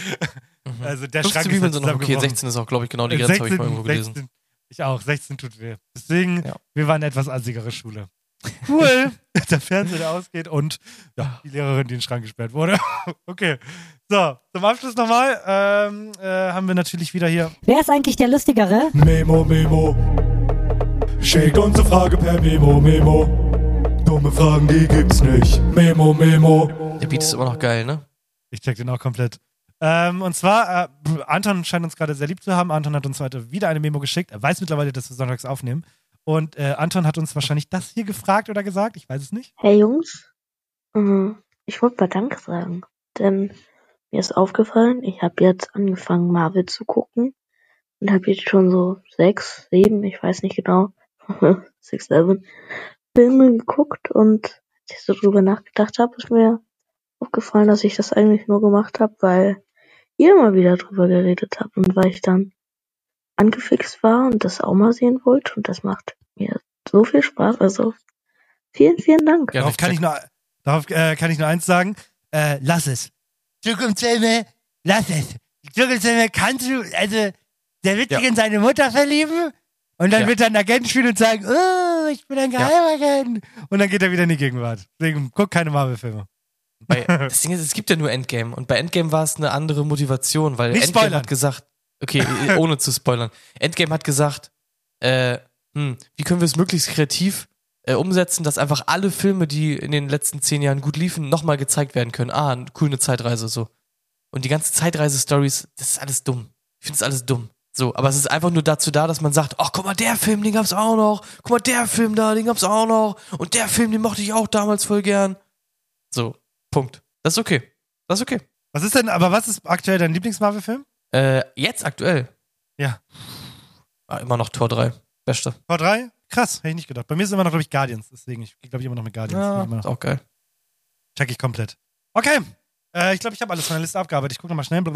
Also der Schrank fünfzehn ist Bibeln halt sind noch okay. zusammengebrochen. sechzehn ist auch, glaube ich, genau die Grenze, habe ich mal irgendwo gelesen. sechzehn, ich auch, sechzehn tut weh. Deswegen, Ja. wir waren eine etwas assigere Schule. Cool. Der Fernseher, der ausgeht und ja, die Lehrerin, die in den Schrank gesperrt wurde. Okay. So, zum Abschluss nochmal ähm, äh, haben wir natürlich wieder hier Wer ist eigentlich der Lustigere? Memo, Memo. Schickt unsere Frage per Memo, Memo. Dumme Fragen, die gibt's nicht. Memo, Memo. Der Beat ist immer noch geil, ne? Ich check den auch komplett. Ähm, und zwar, äh, Anton scheint uns gerade sehr lieb zu haben. Anton hat uns heute wieder eine Memo geschickt. Er weiß mittlerweile, dass wir sonntags aufnehmen. Und äh, Anton hat uns wahrscheinlich das hier gefragt oder gesagt. Ich weiß es nicht. Hey Jungs, ähm, ich wollte mal Danke sagen, denn mir ist aufgefallen, ich habe jetzt angefangen Marvel zu gucken und habe jetzt schon so sechs, sieben, ich weiß nicht genau, six, seven Filme geguckt und als ich so drüber nachgedacht habe, ist mir aufgefallen, dass ich das eigentlich nur gemacht habe, weil ihr immer wieder drüber geredet habt und weil ich dann angefixt war und das auch mal sehen wollte und das macht mir so viel Spaß, also vielen, vielen Dank. Ja, darauf kann ich nur, darauf äh, kann ich nur eins sagen. Äh, lass es. Zukunftsfilme, lass es. Zukunftsfilme kannst du, also, der wird Ja. sich in seine Mutter verlieben und dann Ja. wird er einen Agenten spielen und sagen, oh, ich bin ein Geheimagent. Und dann geht er wieder in die Gegenwart. Deswegen guck keine Marvel-Filme. Bei, das Ding ist, es gibt ja nur Endgame. Und bei Endgame war es eine andere Motivation, weil Nicht Endgame spoilern. hat gesagt, okay, ohne zu spoilern. Endgame hat gesagt, äh, hm, wie können wir es möglichst kreativ äh, umsetzen, dass einfach alle Filme, die in den letzten zehn Jahren gut liefen, nochmal gezeigt werden können. Ah, cool, eine Zeitreise, so. Und die ganzen Zeitreise-Stories, das ist alles dumm. Ich finde es alles dumm. So, aber es ist einfach nur dazu da, dass man sagt, ach, guck mal, der Film, den gab's auch noch. Guck mal, der Film da, den gab's auch noch. Und der Film, den mochte ich auch damals voll gern. So, Punkt. Das ist okay. Das ist okay. Was ist denn, aber was ist aktuell dein Lieblings-Marvel-Film? Äh, jetzt aktuell? Ja. Ah, immer noch Tor drei. Beste. Tor drei? krass, hätte ich nicht gedacht. Bei mir ist immer noch, glaube ich, Guardians. Deswegen, ich glaube ich immer noch mit Guardians. Ja, immer noch. ist auch geil. Check ich komplett. Okay. Äh, ich glaube, ich habe alles von der Liste abgearbeitet. Ich gucke nochmal schnell.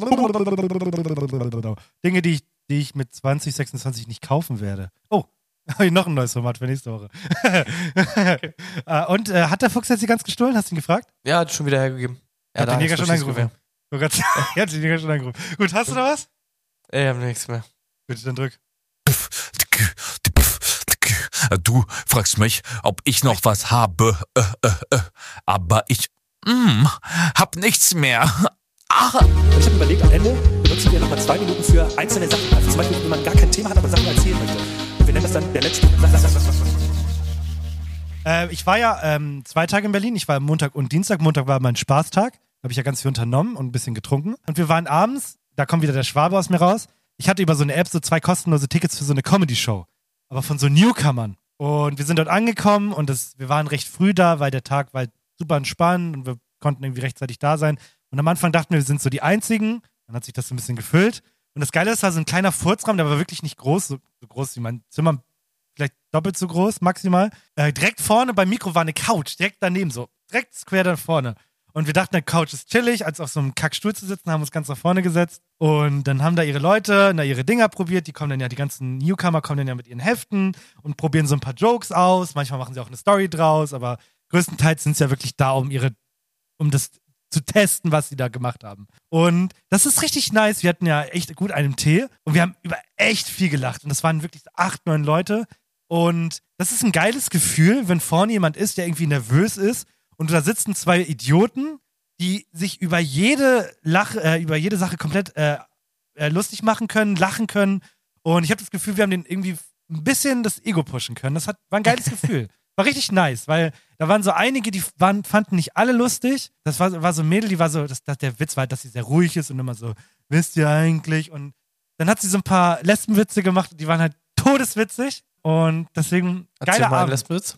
Dinge, die ich, die ich mit zwanzig sechsundzwanzig nicht kaufen werde. Oh, habe ich noch ein neues Format für nächste Woche. Okay. äh, und äh, hat der Fuchs jetzt die ganz gestohlen? Hast du ihn gefragt? Ja, hat schon wieder hergegeben. Ja, hat den Jäger schon angerufen. Er hat den Jäger schon angerufen. Gut, hast du noch was? Ich hab nichts mehr. Bitte, dann drück. Du fragst mich, ob ich noch was habe, äh, äh, äh. aber ich mm, hab nichts mehr. Ach. Ich habe überlegt, am Ende benutzen wir nochmal zwei Minuten für einzelne Sachen. Also zum Beispiel, wenn man gar kein Thema hat, aber Sachen erzählen möchte. Und wir nennen das dann der letzte. Äh, ich war ja ähm, zwei Tage in Berlin. Ich war Montag und Dienstag. Montag war mein Spaßtag. Da habe ich ja ganz viel unternommen und ein bisschen getrunken. Und wir waren abends, da kommt wieder der Schwabe aus mir raus. Ich hatte über so eine App so zwei kostenlose Tickets für so eine Comedy-Show. Aber von so Newcomern. Und wir sind dort angekommen und das, wir waren recht früh da, weil der Tag war halt super entspannt und wir konnten irgendwie rechtzeitig da sein. Und am Anfang dachten wir, wir sind so die Einzigen. Dann hat sich das so ein bisschen gefüllt. Und das Geile ist, war so ein kleiner Furzraum, der war wirklich nicht groß, so, so groß wie mein Zimmer, vielleicht doppelt so groß, maximal. Äh, direkt vorne beim Mikro war eine Couch, direkt daneben so, direkt square da vorne. Und wir dachten, der Couch ist chillig, als auf so einem Kackstuhl zu sitzen, haben uns ganz nach vorne gesetzt. Und dann haben da ihre Leute da ihre Dinger probiert. Die kommen dann ja, die ganzen Newcomer kommen dann ja mit ihren Heften und probieren so ein paar Jokes aus. Manchmal machen sie auch eine Story draus, aber größtenteils sind sie ja wirklich da, um ihre, um das zu testen, was sie da gemacht haben. Und das ist richtig nice. Wir hatten ja echt gut einen Tee und wir haben über echt viel gelacht. Und das waren wirklich acht, neun Leute. Und das ist ein geiles Gefühl, wenn vorne jemand ist, der irgendwie nervös ist. Und da sitzen zwei Idioten, die sich über jede Lach, äh, über jede Sache komplett äh, äh, lustig machen können, lachen können. Und ich habe das Gefühl, wir haben den irgendwie ein bisschen das Ego pushen können. Das hat, war ein geiles Gefühl. War richtig nice, weil da waren so einige, die waren, fanden nicht alle lustig. Das war, war so ein Mädel, die war so, das, das, der Witz war halt, dass sie sehr ruhig ist und immer so, wisst ihr eigentlich? Und dann hat sie so ein paar Lesbenwitze gemacht, die waren halt todeswitzig. Und deswegen, Erzähl geiler mal einen Abend. Lesbenwitz.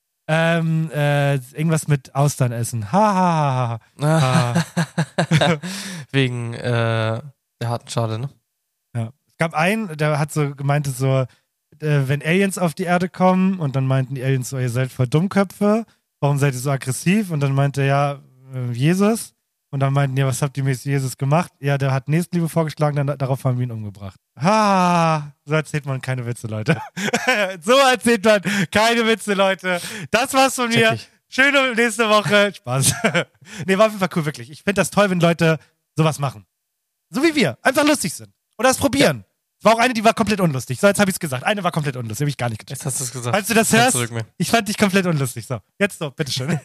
Ähm, äh, irgendwas mit Austern essen. Ha, ha, ha, ha. Wegen äh, der harten Schale, ne? Ja. Es gab einen, der hat so gemeint, so, äh, wenn Aliens auf die Erde kommen und dann meinten die Aliens so, ihr seid voll Dummköpfe, warum seid ihr so aggressiv? Und dann meinte er, ja, äh, Jesus. Und dann meinten, ja, was habt ihr mit Jesus gemacht? Ja, der hat Nächstenliebe vorgeschlagen, dann darauf haben wir ihn umgebracht. Ha, so erzählt man keine Witze, Leute. So erzählt man keine Witze, Leute. Das war's von mir. Schöne nächste Woche. Spaß. Nee, war auf jeden Fall cool, wirklich. Ich finde das toll, wenn Leute sowas machen. So wie wir. Einfach lustig sind. Oder es probieren. Ja. Es war auch eine, die war komplett unlustig. So, jetzt habe ich es gesagt. Eine war komplett unlustig. Habe ich gar nicht gedacht. Jetzt hast du es gesagt. Falls du das hörst, ich fand dich komplett unlustig. So, jetzt so, bitteschön.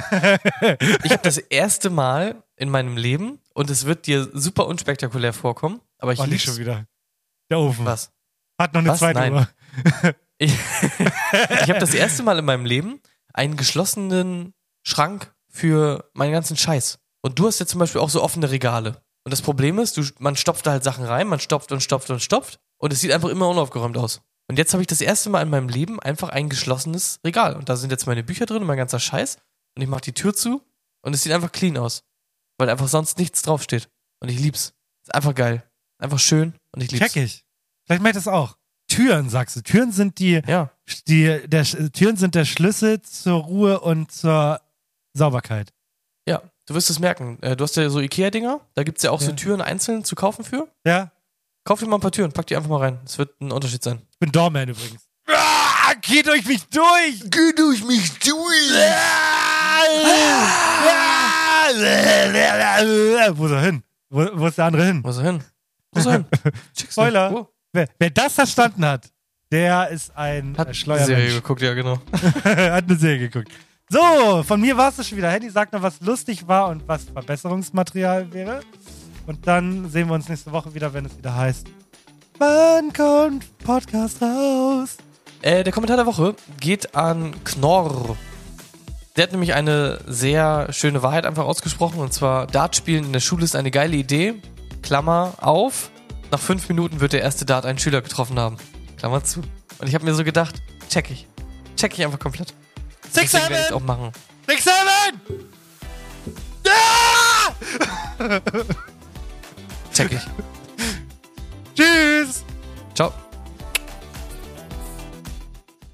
Ich habe das erste Mal in meinem Leben, und es wird dir super unspektakulär vorkommen, aber ich oh, nicht schon wieder. Der Ofen. Was? Hat noch eine Was? zweite Nein. Uhr. Ich, ich habe das erste Mal in meinem Leben einen geschlossenen Schrank für meinen ganzen Scheiß. Und du hast ja zum Beispiel auch so offene Regale. Und das Problem ist, du, man stopft da halt Sachen rein, man stopft und stopft und stopft und es sieht einfach immer unaufgeräumt aus. Und jetzt habe ich das erste Mal in meinem Leben einfach ein geschlossenes Regal. Und da sind jetzt meine Bücher drin und mein ganzer Scheiß. Und ich mache die Tür zu und es sieht einfach clean aus. Weil einfach sonst nichts draufsteht. Und ich lieb's. Ist einfach geil. Einfach schön und ich lieb's. Check ich. Vielleicht meint das auch. Türen, sagst du. Türen sind die, ja. die der, Türen sind der Schlüssel zur Ruhe und zur Sauberkeit. Ja, du wirst es merken. Du hast ja so Ikea-Dinger. Da gibt's ja auch Ja. so Türen einzeln zu kaufen für. Ja. Kauf dir mal ein paar Türen, pack die einfach mal rein. Es wird ein Unterschied sein. Ich bin Doorman übrigens. Ah, geh durch mich durch! Geh durch mich durch! Wo ist er hin? Wo, wo ist der andere hin? Wo ist er hin? Wo ist er hin? Spoiler. Wo? Wer, wer das verstanden hat, der ist ein Hat äh, eine Schleuermensch. Serie geguckt, ja genau. Hat eine Serie geguckt. So, von mir war es das schon wieder. Henny sagt noch, was lustig war und was Verbesserungsmaterial wäre. Und dann sehen wir uns nächste Woche wieder, wenn es wieder heißt, wann kommt Podcast raus? Äh, der Kommentar der Woche geht an Knorr. Der hat nämlich eine sehr schöne Wahrheit einfach ausgesprochen, und zwar: Dartspielen in der Schule ist eine geile Idee. Klammer auf. Nach fünf Minuten wird der erste Dart einen Schüler getroffen haben. Klammer zu. Und ich habe mir so gedacht, check ich. Check ich einfach komplett. Six, Deswegen werde ich seven! auch machen. Six, seven! Ja! Check ich. Tschüss! Ciao.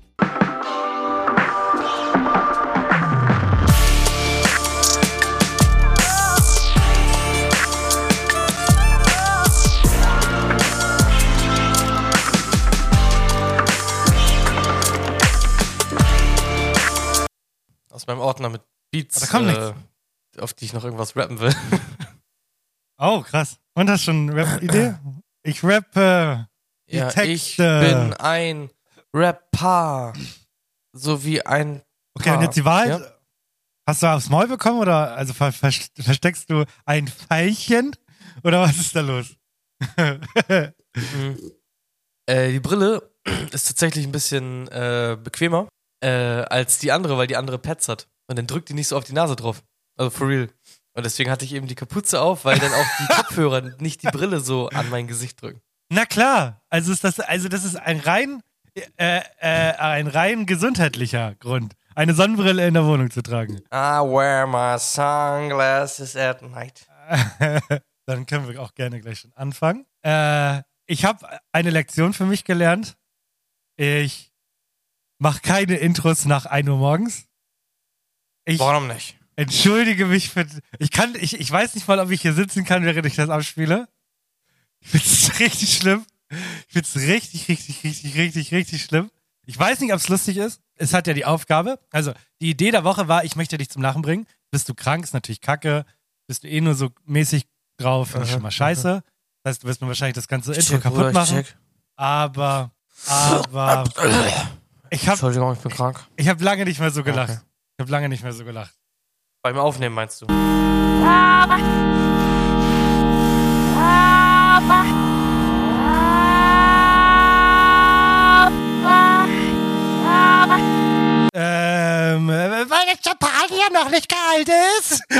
meinem Ordner mit Beats, da kommt äh, auf die ich noch irgendwas rappen will. Oh, krass. Und hast du schon eine Rap-Idee? Ich rappe die Ja, Texte. ich bin ein Rapper. So wie ein Okay, und jetzt die Wahrheit. Ja? Hast du aufs Maul bekommen oder also ver ver versteckst du ein Pfeilchen? Oder was ist da los? mhm. äh, die Brille ist tatsächlich ein bisschen äh, bequemer äh, als die andere, weil die andere Pads hat. Und dann drückt die nicht so auf die Nase drauf. Also for real. Und deswegen hatte ich eben die Kapuze auf, weil dann auch die Kopfhörer nicht die Brille so an mein Gesicht drücken. Na klar, also ist das, also das ist ein rein, äh, äh, ein rein gesundheitlicher Grund, eine Sonnenbrille in der Wohnung zu tragen. I wear my sunglasses at night. Dann können wir auch gerne gleich schon anfangen. Äh, ich habe eine Lektion für mich gelernt. Ich mache keine Intros nach ein Uhr morgens. Ich Warum nicht? Entschuldige mich für. Ich kann, ich, ich weiß nicht mal, ob ich hier sitzen kann, während ich das abspiele. Ich find's richtig schlimm. Ich find's richtig, richtig, richtig, richtig, richtig schlimm. Ich weiß nicht, ob es lustig ist. Es hat ja die Aufgabe. Also, die Idee der Woche war, ich möchte dich zum Lachen bringen. Bist du krank, ist natürlich kacke. Bist du eh nur so mäßig drauf, finde ich schon mal scheiße. Das heißt, du wirst mir wahrscheinlich das ganze Intro check, kaputt Bruder, ich machen. check. Aber, aber. Ich hab, Entschuldigung, ich bin krank. Ich habe lange nicht mehr so gelacht. Okay. Ich habe lange nicht mehr so gelacht. Beim Aufnehmen meinst du? Ähm, weil das Champagner noch nicht kalt ist.